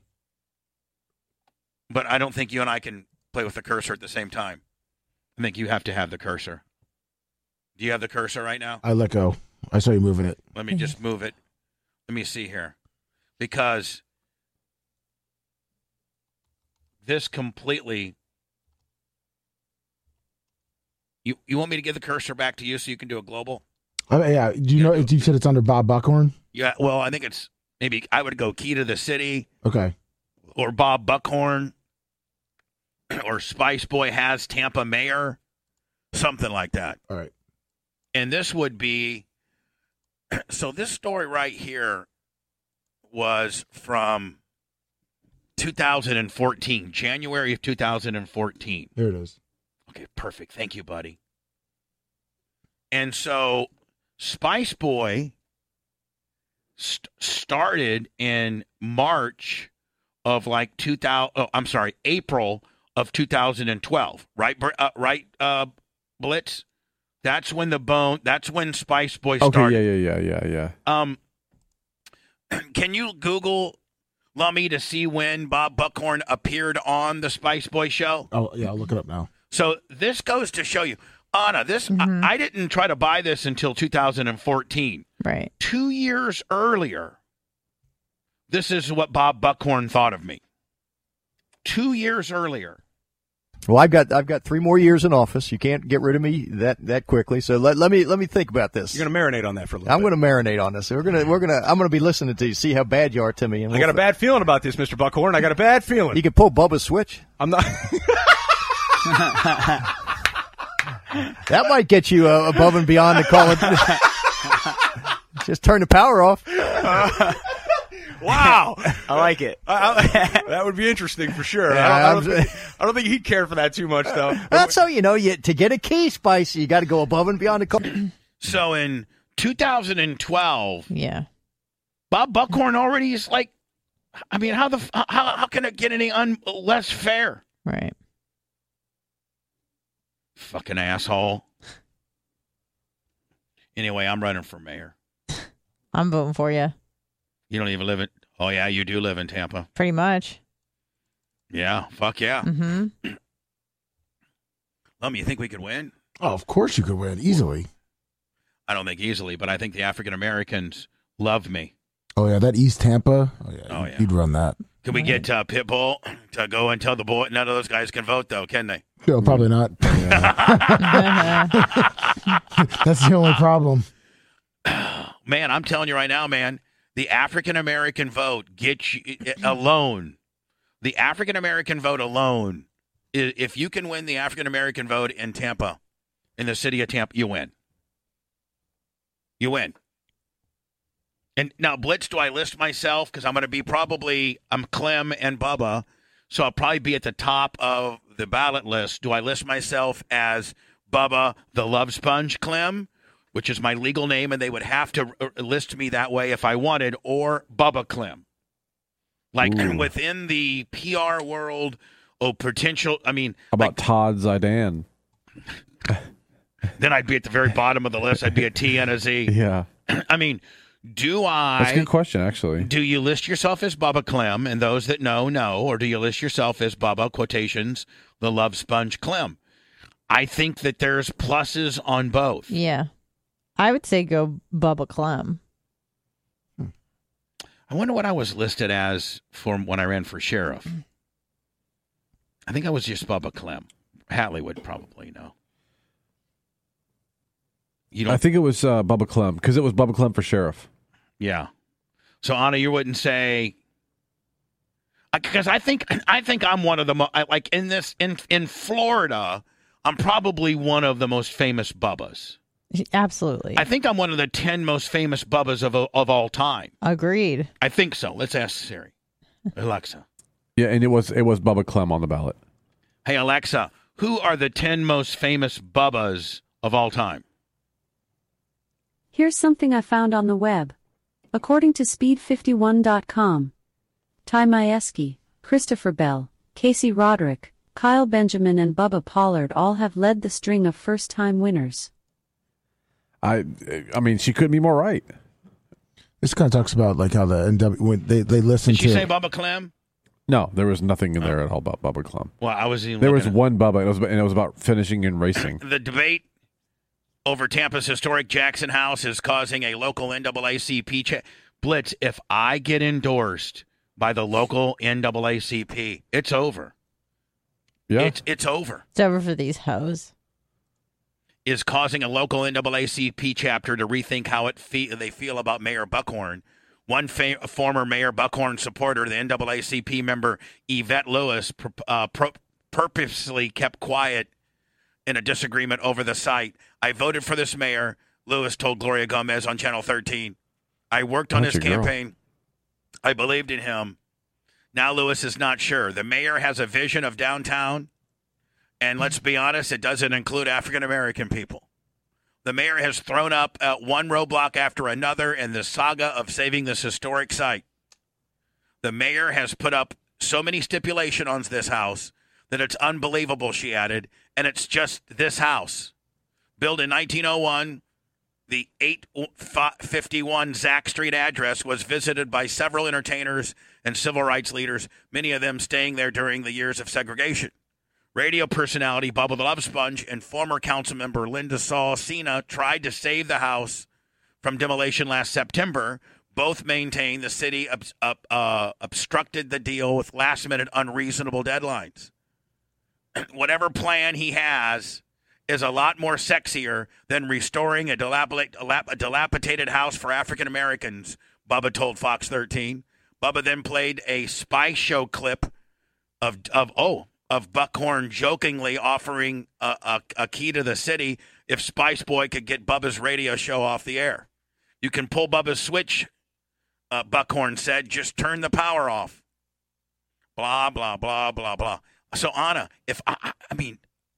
but I don't think you and I can play with the cursor at the same time. I think you have to have the cursor. Do you have the cursor right now? I let go. I saw you moving it. Let me just move it. Let me see here. Because this completely... You want me to give the cursor back to you so you can do a global? Yeah. Do you know? You said it's under Bob Buckhorn. Yeah, well, I think it's maybe I would go Key to the City Okay. or Bob Buckhorn or Spice Boy has Tampa Mayor, something like that. All right. And this would be, so this story right here was from 2014, January of 2014. Here it is. Okay, perfect. Thank you, buddy. And so Spice Boy started in March of like April of 2012, right? Blitz? That's when Spice Boy started. Okay, yeah. Can you Google Lummy to see when Bob Buckhorn appeared on the Spice Boy show? Oh, yeah. I'll look it up now. So this goes to show you, Anna, I didn't try to buy this until 2014. Right. 2 years earlier, this is what Bob Buckhorn thought of me. 2 years earlier. Well, I've got 3 more years in office. You can't get rid of me that quickly. So let me think about this. You're going to marinate on that for a little I'm bit. going to marinate on this. I'm going to be listening to you, see how bad you are to me. And I got a bad feeling about this, Mr. Buckhorn. I got a bad feeling. You can pull Bubba's switch. I'm not. That might get you above and beyond the call. Just turn the power off. Wow. I like it. That would be interesting for sure. Yeah, I don't think he'd care for that too much, though. That's how to get a key, Spice, you got to go above and beyond the call. So in 2012, Yeah. Bob Buckhorn already is like, I mean, how can it get any less fair? Right. Fucking asshole. Anyway, I'm running for mayor. I'm voting for you. You don't even live in. Oh yeah, you do live in Tampa. Pretty much. Yeah, fuck yeah. Mm-hmm. You think we could win? Oh, of course you could win easily. I don't think easily, but I think the African Americans love me. Oh yeah, that East Tampa. Oh, yeah. You'd run that. Can we get Pitbull to go and tell the boy? None of those guys can vote, though, can they? No, probably not. That's the only problem. Man, I'm telling you right now, man, the African American vote gets you alone. The African American vote alone, if you can win the African American vote in Tampa, in the city of Tampa, you win. You win. And now, Blitz, do I list myself? Because I'm going to be I'm Clem and Bubba, so I'll probably be at the top of the ballot list. Do I list myself as Bubba the Love Sponge Clem, which is my legal name, and they would have to list me that way if I wanted, or Bubba Clem? Like, within the PR world, potential, I mean. How about Todd Zidane? Then I'd be at the very bottom of the list. I'd be a T and a Z. Yeah. I mean, That's a good question, actually. Do you list yourself as Bubba Clem, and those that know, or do you list yourself as Bubba, quotations, the Love Sponge Clem? I think that there's pluses on both. Yeah. I would say go Bubba Clem. I wonder what I was listed as for when I ran for sheriff. I think I was just Bubba Clem. Hatley would probably know. I think it was Bubba Clem, because it was Bubba Clem for sheriff. Yeah. So, Anna, you wouldn't say... Because I think I'm one of the... like, in Florida, I'm probably one of the most famous Bubbas. Absolutely. I think I'm one of the 10 most famous Bubbas of all time. Agreed. I think so. Let's ask Siri. Alexa. Yeah, and it was Bubba Clem on the ballot. Hey, Alexa, who are the 10 most famous Bubbas of all time? Here's something I found on the web. According to Speed51.com, Ty Majewski, Christopher Bell, Casey Roderick, Kyle Benjamin, and Bubba Pollard all have led the string of first-time winners. I mean, she couldn't be more right. This kind of talks about like how the NW when they listen to. Did she say Bubba Clem? No, there was nothing in there at all about Bubba Clem. Well, I was even. There was one Bubba, and it was about finishing and racing. The debate over Tampa's historic Jackson House is causing a local NAACP blitz. If I get endorsed by the local NAACP, it's over. Yeah, it's over. It's over for these hoes. Is causing a local NAACP chapter to rethink how they feel about Mayor Buckhorn. One former Mayor Buckhorn supporter, the NAACP member Yvette Lewis, purposely kept quiet in a disagreement over the site. I voted for this mayor, Lewis told Gloria Gomez on Channel 13. I worked on his campaign. I believed in him. Now Lewis is not sure. The mayor has a vision of downtown. And let's be honest, it doesn't include African-American people. The mayor has thrown up one roadblock after another in the saga of saving this historic site. The mayor has put up so many stipulations on this house that it's unbelievable, she added, and it's just this house. Built in 1901, the 851 Zack Street address was visited by several entertainers and civil rights leaders, many of them staying there during the years of segregation. Radio personality Bubba the Love Sponge and former council member Linda Saul Cena tried to save the house from demolition last September. Both maintain the city obstructed the deal with last-minute unreasonable deadlines. Whatever plan he has is a lot more sexier than restoring a dilapidated house for African Americans, Bubba told Fox 13. Bubba then played a spy show clip of Buckhorn jokingly offering a key to the city if Spice Boy could get Bubba's radio show off the air. You can pull Bubba's switch, Buckhorn said. Just turn the power off. Blah, blah, blah, blah, blah. So, Anna, if I mean,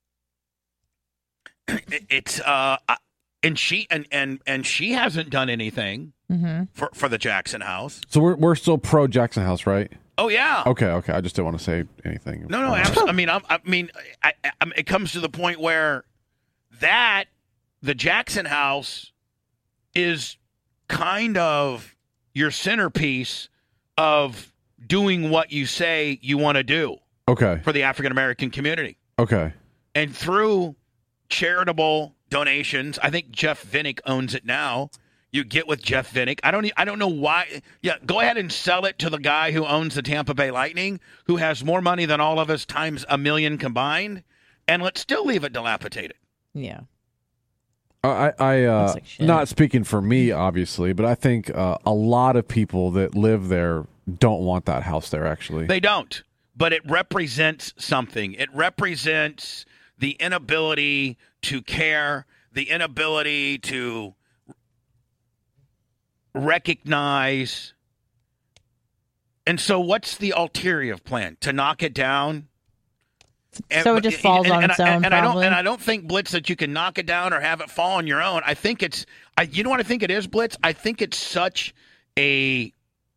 it's and she hasn't done anything for the Jackson House. So we're still pro Jackson House, right? Oh yeah. Okay. I just didn't want to say anything. No. Absolutely. I mean, it comes to the point where the Jackson House is kind of your centerpiece of doing what you say you want to do. Okay. For the African American community. Okay. And through charitable donations, I think Jeff Vinnick owns it now. You get with Jeff Vinnick. I don't know why. Yeah, go ahead and sell it to the guy who owns the Tampa Bay Lightning, who has more money than all of us times a million combined, and let's still leave it dilapidated. Yeah. I not speaking for me, obviously, but I think a lot of people that live there don't want that house there, actually. They don't, but it represents something. It represents the inability to care, the inability to recognize. And so what's the ulterior plan? To knock it down? So it just falls on its own, probably. I don't think, Blitz, that you can knock it down or have it fall on your own. I think it's, you know what I think it is, Blitz? I think it's such a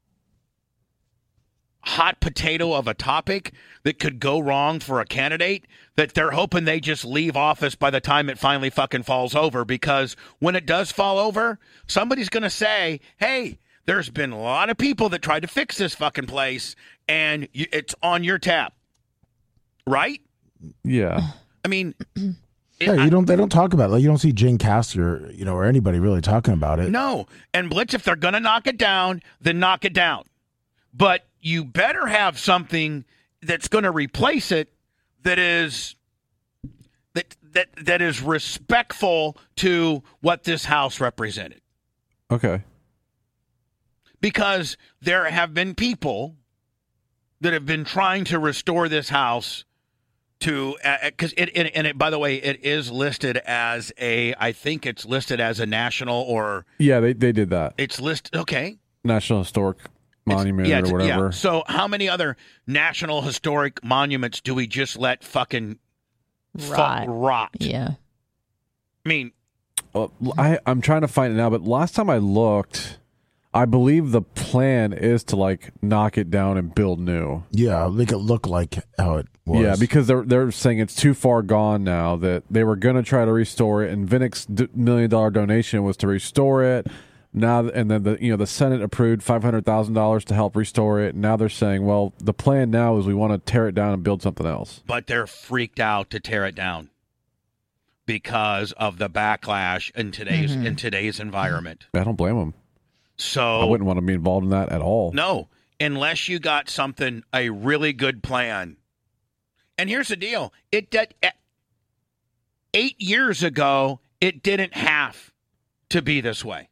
hot potato of a topic that could go wrong for a candidate that they're hoping they just leave office by the time it finally fucking falls over, because when it does fall over, somebody's going to say, hey, there's been a lot of people that tried to fix this fucking place, and it's on your tab. Right? Yeah. I mean, yeah, they don't talk about it. Like, you don't see Jane Castor, or anybody really talking about it. No. And Blitz, if they're going to knock it down, then knock it down. But you better have something that's going to replace it that is that is respectful to what this house represented. Okay. Because there have been people that have been trying to restore this house to, because it, by the way, it is listed as I think it's listed as a national or. Yeah, they did that. It's listed, okay. National Historic Monument or whatever. Yeah. So how many other national historic monuments do we just let fucking rot? Yeah. I mean. Well, I'm trying to find it now, but last time I looked, I believe the plan is to knock it down and build new. Yeah, make it look like how it was. Yeah, because they're saying it's too far gone now, that they were going to try to restore it, and Vinnick's $1 million donation was to restore it. Now, and then the Senate approved $500,000 to help restore it. Now they're saying, well, the plan now is we want to tear it down and build something else. But they're freaked out to tear it down because of the backlash in today's environment. I don't blame them. So I wouldn't want to be involved in that at all. No, unless you got a really good plan. And here's the deal: 8 years ago, it didn't have to be this way.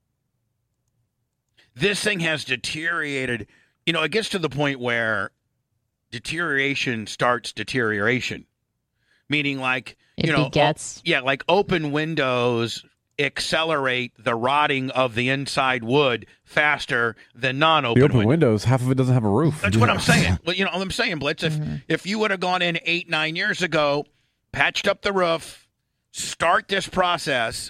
This thing has deteriorated. It gets to the point where deterioration starts deterioration, meaning begets. Open windows accelerate the rotting of the inside wood faster than non-open The open windows, half of it doesn't have a roof. That's what I'm saying. Well, I'm saying, Blitz, if you would have gone in 8-9 years ago, patched up the roof, start this process,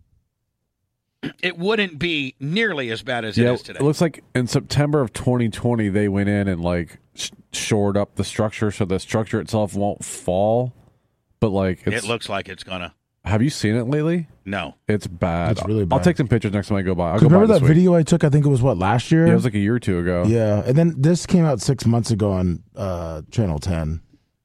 it wouldn't be nearly as bad as it is today. It looks like in September of 2020, they went in and shored up the structure so the structure itself won't fall. But it looks like it's gonna. Have you seen it lately? No. It's bad. It's really bad. I'll take some pictures next time I go by. I'll go remember by that video I took? I think it was last year? Yeah, it was like a year or two ago. Yeah, and then this came out 6 months ago on Channel 10.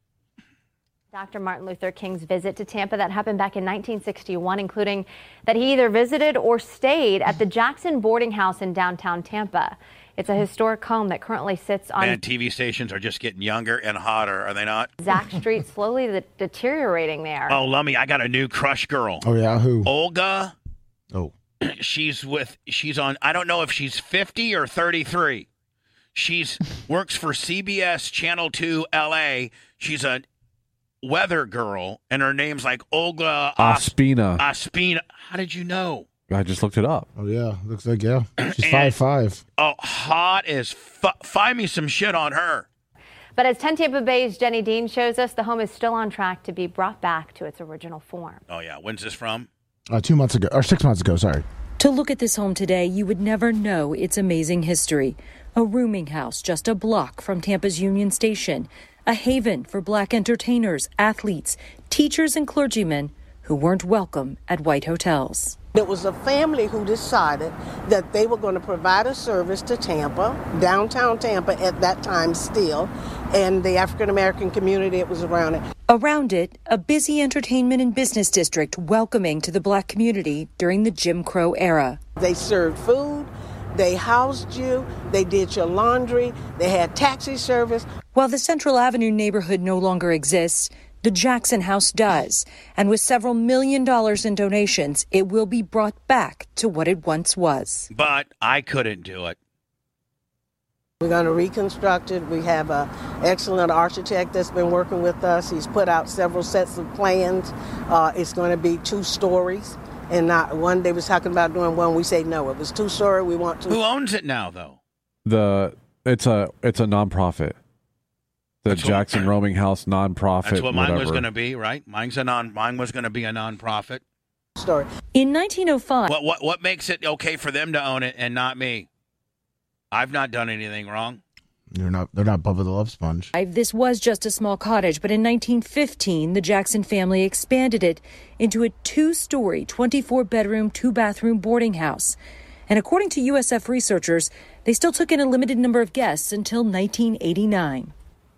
Dr. Martin Luther King's visit to Tampa that happened back in 1961, including that he either visited or stayed at the Jackson boarding house in downtown Tampa. It's a historic home that currently sits on... Man, TV stations are just getting younger and hotter, are they not? Zach Street, slowly deteriorating there. Oh, Lummy, I got a new crush girl. Oh, yeah? Who? Olga. Oh. She's on, I don't know if she's 50 or 33. Works for CBS Channel 2 LA. She's a weather girl, and her name's Olga Ospina. Ospina. How did you know? I just looked it up. Oh, yeah. Looks like, yeah. She's 5'5". Oh, hot as find me some shit on her. But as 10 Tampa Bay's Jenny Dean shows us, the home is still on track to be brought back to its original form. Oh, yeah. When's this from? 2 months ago, or 6 months ago, sorry. To look at this home today, you would never know its amazing history. A rooming house just a block from Tampa's Union Station. A haven for Black entertainers, athletes, teachers, and clergymen who weren't welcome at white hotels. It was a family who decided that they were going to provide a service to Tampa, downtown Tampa at that time still, and the African-American community that was around it. Around it, a busy entertainment and business district welcoming to the Black community during the Jim Crow era. They served food, they housed you, they did your laundry, they had taxi service. While the Central Avenue neighborhood no longer exists, the Jackson House does, and with several $1 million in donations, it will be brought back to what it once was. But I couldn't do it. We're going to reconstruct it. We have an excellent architect that's been working with us. He's put out several sets of plans. It's going to be 2 stories. And not one, they was talking about doing one. We say no. It was 2-story. We want to. Who owns it now, though? It's a nonprofit. The Jackson Roaming House nonprofit. That's what mine was going to be, right? Mine was going to be a nonprofit. Story. In 1905. What makes it okay for them to own it and not me? I've not done anything wrong. They're not Bubba the Love Sponge. This was just a small cottage, but in 1915, the Jackson family expanded it into a 2-story, 24-bedroom, 2-bathroom boarding house. And according to USF researchers, they still took in a limited number of guests until 1989.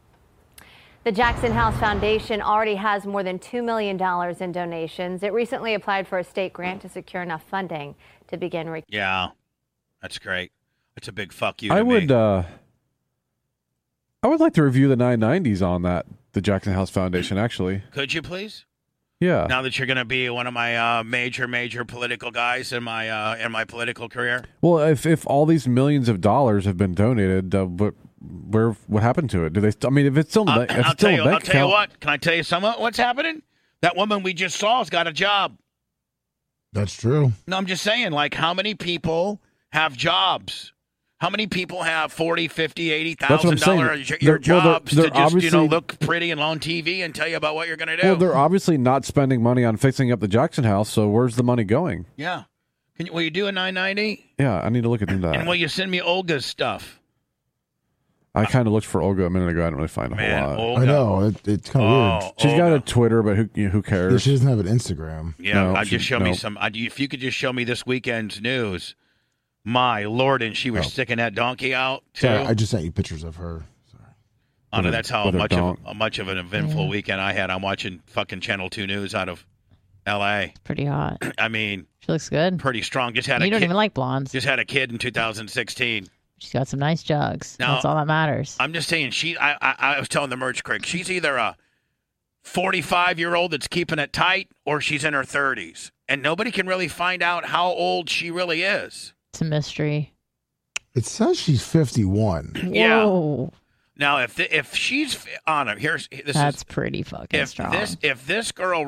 The Jackson House Foundation already has more than $2 million in donations. It recently applied for a state grant to secure enough funding to begin. Yeah, that's great. That's a big fuck you to me. I would like to review the 990s on the Jackson House Foundation, actually. Could you please? Yeah. Now that you're going to be one of my major political guys in my political career. Well, if all these millions of dollars have been donated, what happened to it? Do they? If it's still, I'll tell you what. Can I tell you what's happening? That woman we just saw has got a job. That's true. No, I'm just saying. Like, how many people have jobs? How many people have $40,000, $50,000, $80,000 your jobs to just look pretty and on TV and tell you about what you're going to do? Well, they're obviously not spending money on fixing up the Jackson House. So where's the money going? Yeah, will you do a 990? Yeah, I need to look into that. And will you send me Olga's stuff? I kind of looked for Olga a minute ago. I didn't really find a whole lot. Olga. I know it's kind of weird. She's got a Twitter, but who cares? Yeah, she doesn't have an Instagram. Yeah, me some. If you could just show me this weekend's news. My Lord, and she was sticking that donkey out, too. Sorry, I just sent you pictures of her. Sorry. I know that's how much of an eventful weekend I had. I'm watching fucking Channel 2 News out of L.A. It's pretty hot. I mean... She looks good. Pretty strong. You don't even like blondes. Just had a kid in 2016. She's got some nice jugs. Now, that's all that matters. I'm just saying, I was telling the merch critic, she's either a 45-year-old that's keeping it tight, or she's in her 30s. And nobody can really find out how old she really is. It's a mystery. It says she's 51. Yeah. Whoa. Now, if she's on it, that's pretty fucking strong. If this girl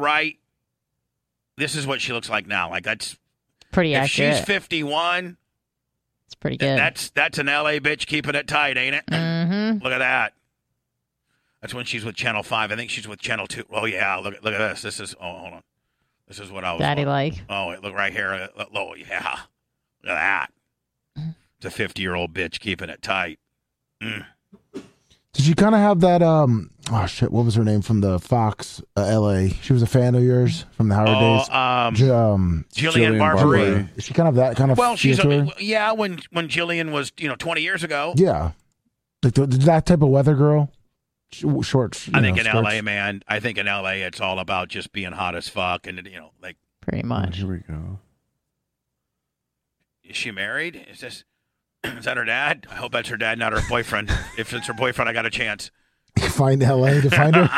this is what she looks like now. Like that's pretty accurate. If she's 51, it's pretty good. That's an LA bitch keeping it tight, ain't it? Mm-hmm. Look at that. That's when she's with Channel 5. I think she's with Channel 2. Oh yeah, look at this. This is hold on. This is what I was. Daddy like. Oh, look right here. Oh yeah. Look at that. It's a 50-year-old bitch keeping it tight. Did you kind of have that, oh shit, what was her name from the Fox LA? She was a fan of yours from the Howard days? Jillian Barberie. Is she kind of that kind of when Jillian was, 20 years ago. Yeah. Like that type of weather girl? Short, I think in LA, man, it's all about just being hot as fuck and, like. Pretty much. Here we go. Is she married? Is that her dad? I hope that's her dad, not her boyfriend. If it's her boyfriend, I got a chance. Find LA to find her?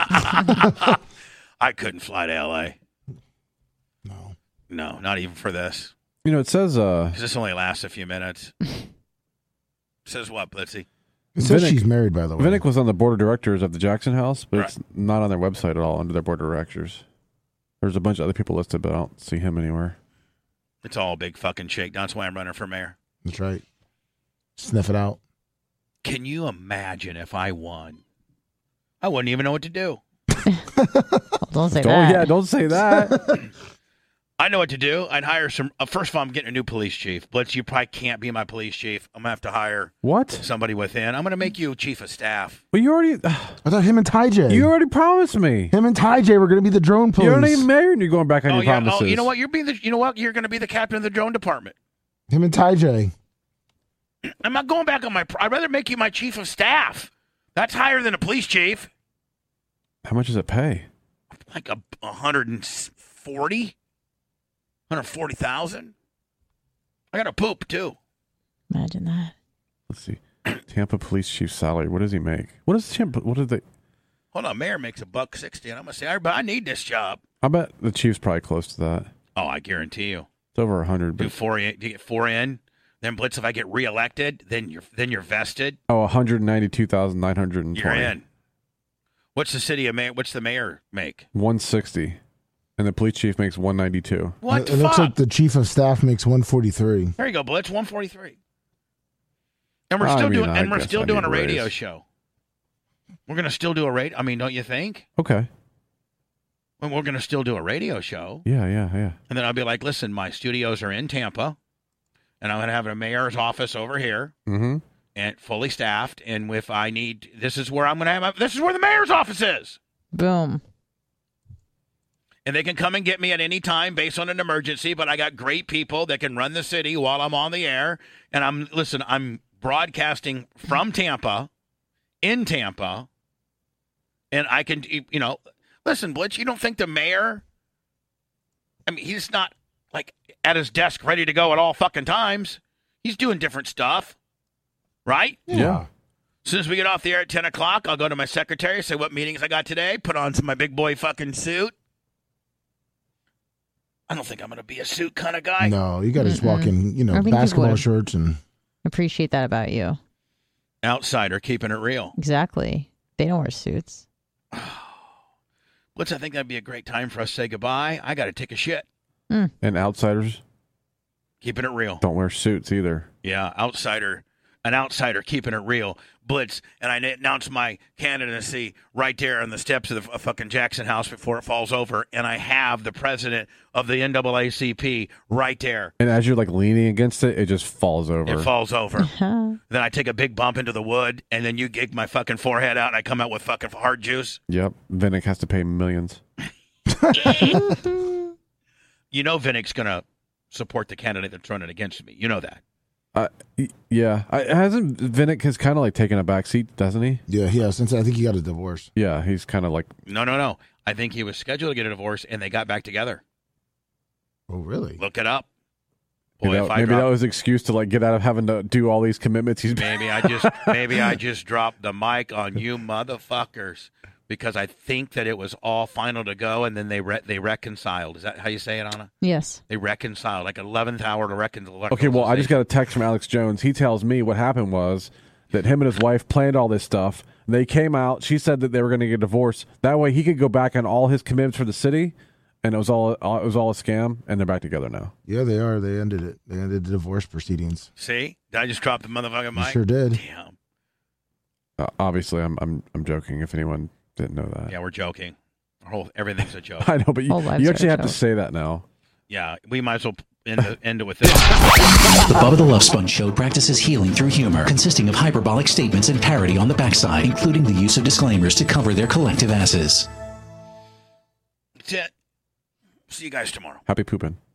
I couldn't fly to LA. No, not even for this. It says... Because this only lasts a few minutes. It says what, Blitzy? It says she's married, by the way. Vinnick was on the board of directors of the Jackson House, but it's not on their website at all under their board of directors. There's a bunch of other people listed, but I don't see him anywhere. It's all a big fucking shakedown. That's why I'm running for mayor. That's right. Sniff it out. Can you imagine if I won? I wouldn't even know what to do. Don't say that. Yeah, don't say that. I know what to do. I'd hire some. First of all, I'm getting a new police chief. Blitz, you probably can't be my police chief. I'm going to have to hire somebody within. I'm going to make you chief of staff. Well, you already... I thought him and Ty J. You already promised me. Him and Ty J were going to be the drone police. You're not even married and you're going back on your promises. Oh, you know what? You're going to be the captain of the drone department. Him and Ty J. I'm not going back on I'd rather make you my chief of staff. That's higher than a police chief. How much does it pay? Like 140? 140,000. I got to poop too. Imagine that. Let's see. Tampa police chief salary. What does he make? What did they? Hold on, mayor makes $160, and I'm gonna say, I need this job. I bet the chief's probably close to that. Oh, I guarantee you. It's over 100. Do you get 4 in? Then Blitz, if I get reelected, then you're vested. Oh, 192,920. You're in. What's the mayor make? 160. And the police chief makes 192. What It the looks fuck? like the chief of staff makes 143. There you go, Blitz. 143. And we're I still mean, doing. I And we're guess still I doing need a a radio raise. show. We're gonna still do a radio. I mean, don't you think? Okay. Well, we're gonna still do a radio show. Yeah. And then I'll be like, listen, my studios are in Tampa, and I'm gonna have a mayor's office over here, Mm-hmm. and fully staffed. And if I need, this is where I'm gonna have. This is where the mayor's office is. Boom. And they can come and get me at any time based on an emergency, but I got great people that can run the city while I'm on the air. And I'm broadcasting from Tampa, in Tampa, and I can, listen, Blitz, you don't think the mayor, I mean, he's not like at his desk ready to go at all fucking times. He's doing different stuff, right? Yeah. As soon as we get off the air at 10 o'clock, I'll go to my secretary, say what meetings I got today, put on my big boy fucking suit. I don't think I'm going to be a suit kind of guy. No, you got to just walk in, I think you basketball would. shirts and. Appreciate that about you. Outsider, keeping it real. Exactly. They don't wear suits. Blitz, I think that'd be a great time for us to say goodbye. I got to take a shit. And outsiders Keeping it real. don't wear suits either. Yeah, an outsider keeping it real. Blitz, and I announced my candidacy right there on the steps of the fucking Jackson House before it falls over, and I have the president of the NAACP right there. And as you're like leaning against it, it just falls over. It falls over. Then I take a big bump into the wood, and then you gig my fucking forehead out, and I come out with fucking hard juice. Yep. Vinnick has to pay millions. You know Vinnick's going to support the candidate that's running against me. You know that. Yeah. Hasn't Vinnick has kind of like taken a back seat, doesn't he? Yeah, he has. Since I think he got a divorce. Yeah, he's kind of like. No. I think he was scheduled to get a divorce, and they got back together. Oh, really? Look it up. Boy, Maybe, maybe that was an excuse to like get out of having to do all these commitments. Maybe I just dropped the mic on you motherfuckers because I think that it was all final to go, and then they reconciled. Is that how you say it, Anna? Yes. They reconciled, like 11th hour to reconcile. Okay, well, I just got a text from Alex Jones. He tells me what happened was that him and his wife planned all this stuff. They came out. She said that they were going to get divorced. That way, he could go back on all his commitments for the city, and it was all a scam. And they're back together now. Yeah, they are. They ended it. They ended the divorce proceedings. See, did I just drop the motherfucking mic? You sure did. Damn. Obviously, I'm joking. If anyone didn't know that. Yeah, we're joking. Everything's a joke. I know, but you actually have to say that now. Yeah, we might as well end it with this. The Bubba the Love Sponge Show practices healing through humor, consisting of hyperbolic statements and parody on the backside, including the use of disclaimers to cover their collective asses. That's it. See you guys tomorrow. Happy pooping.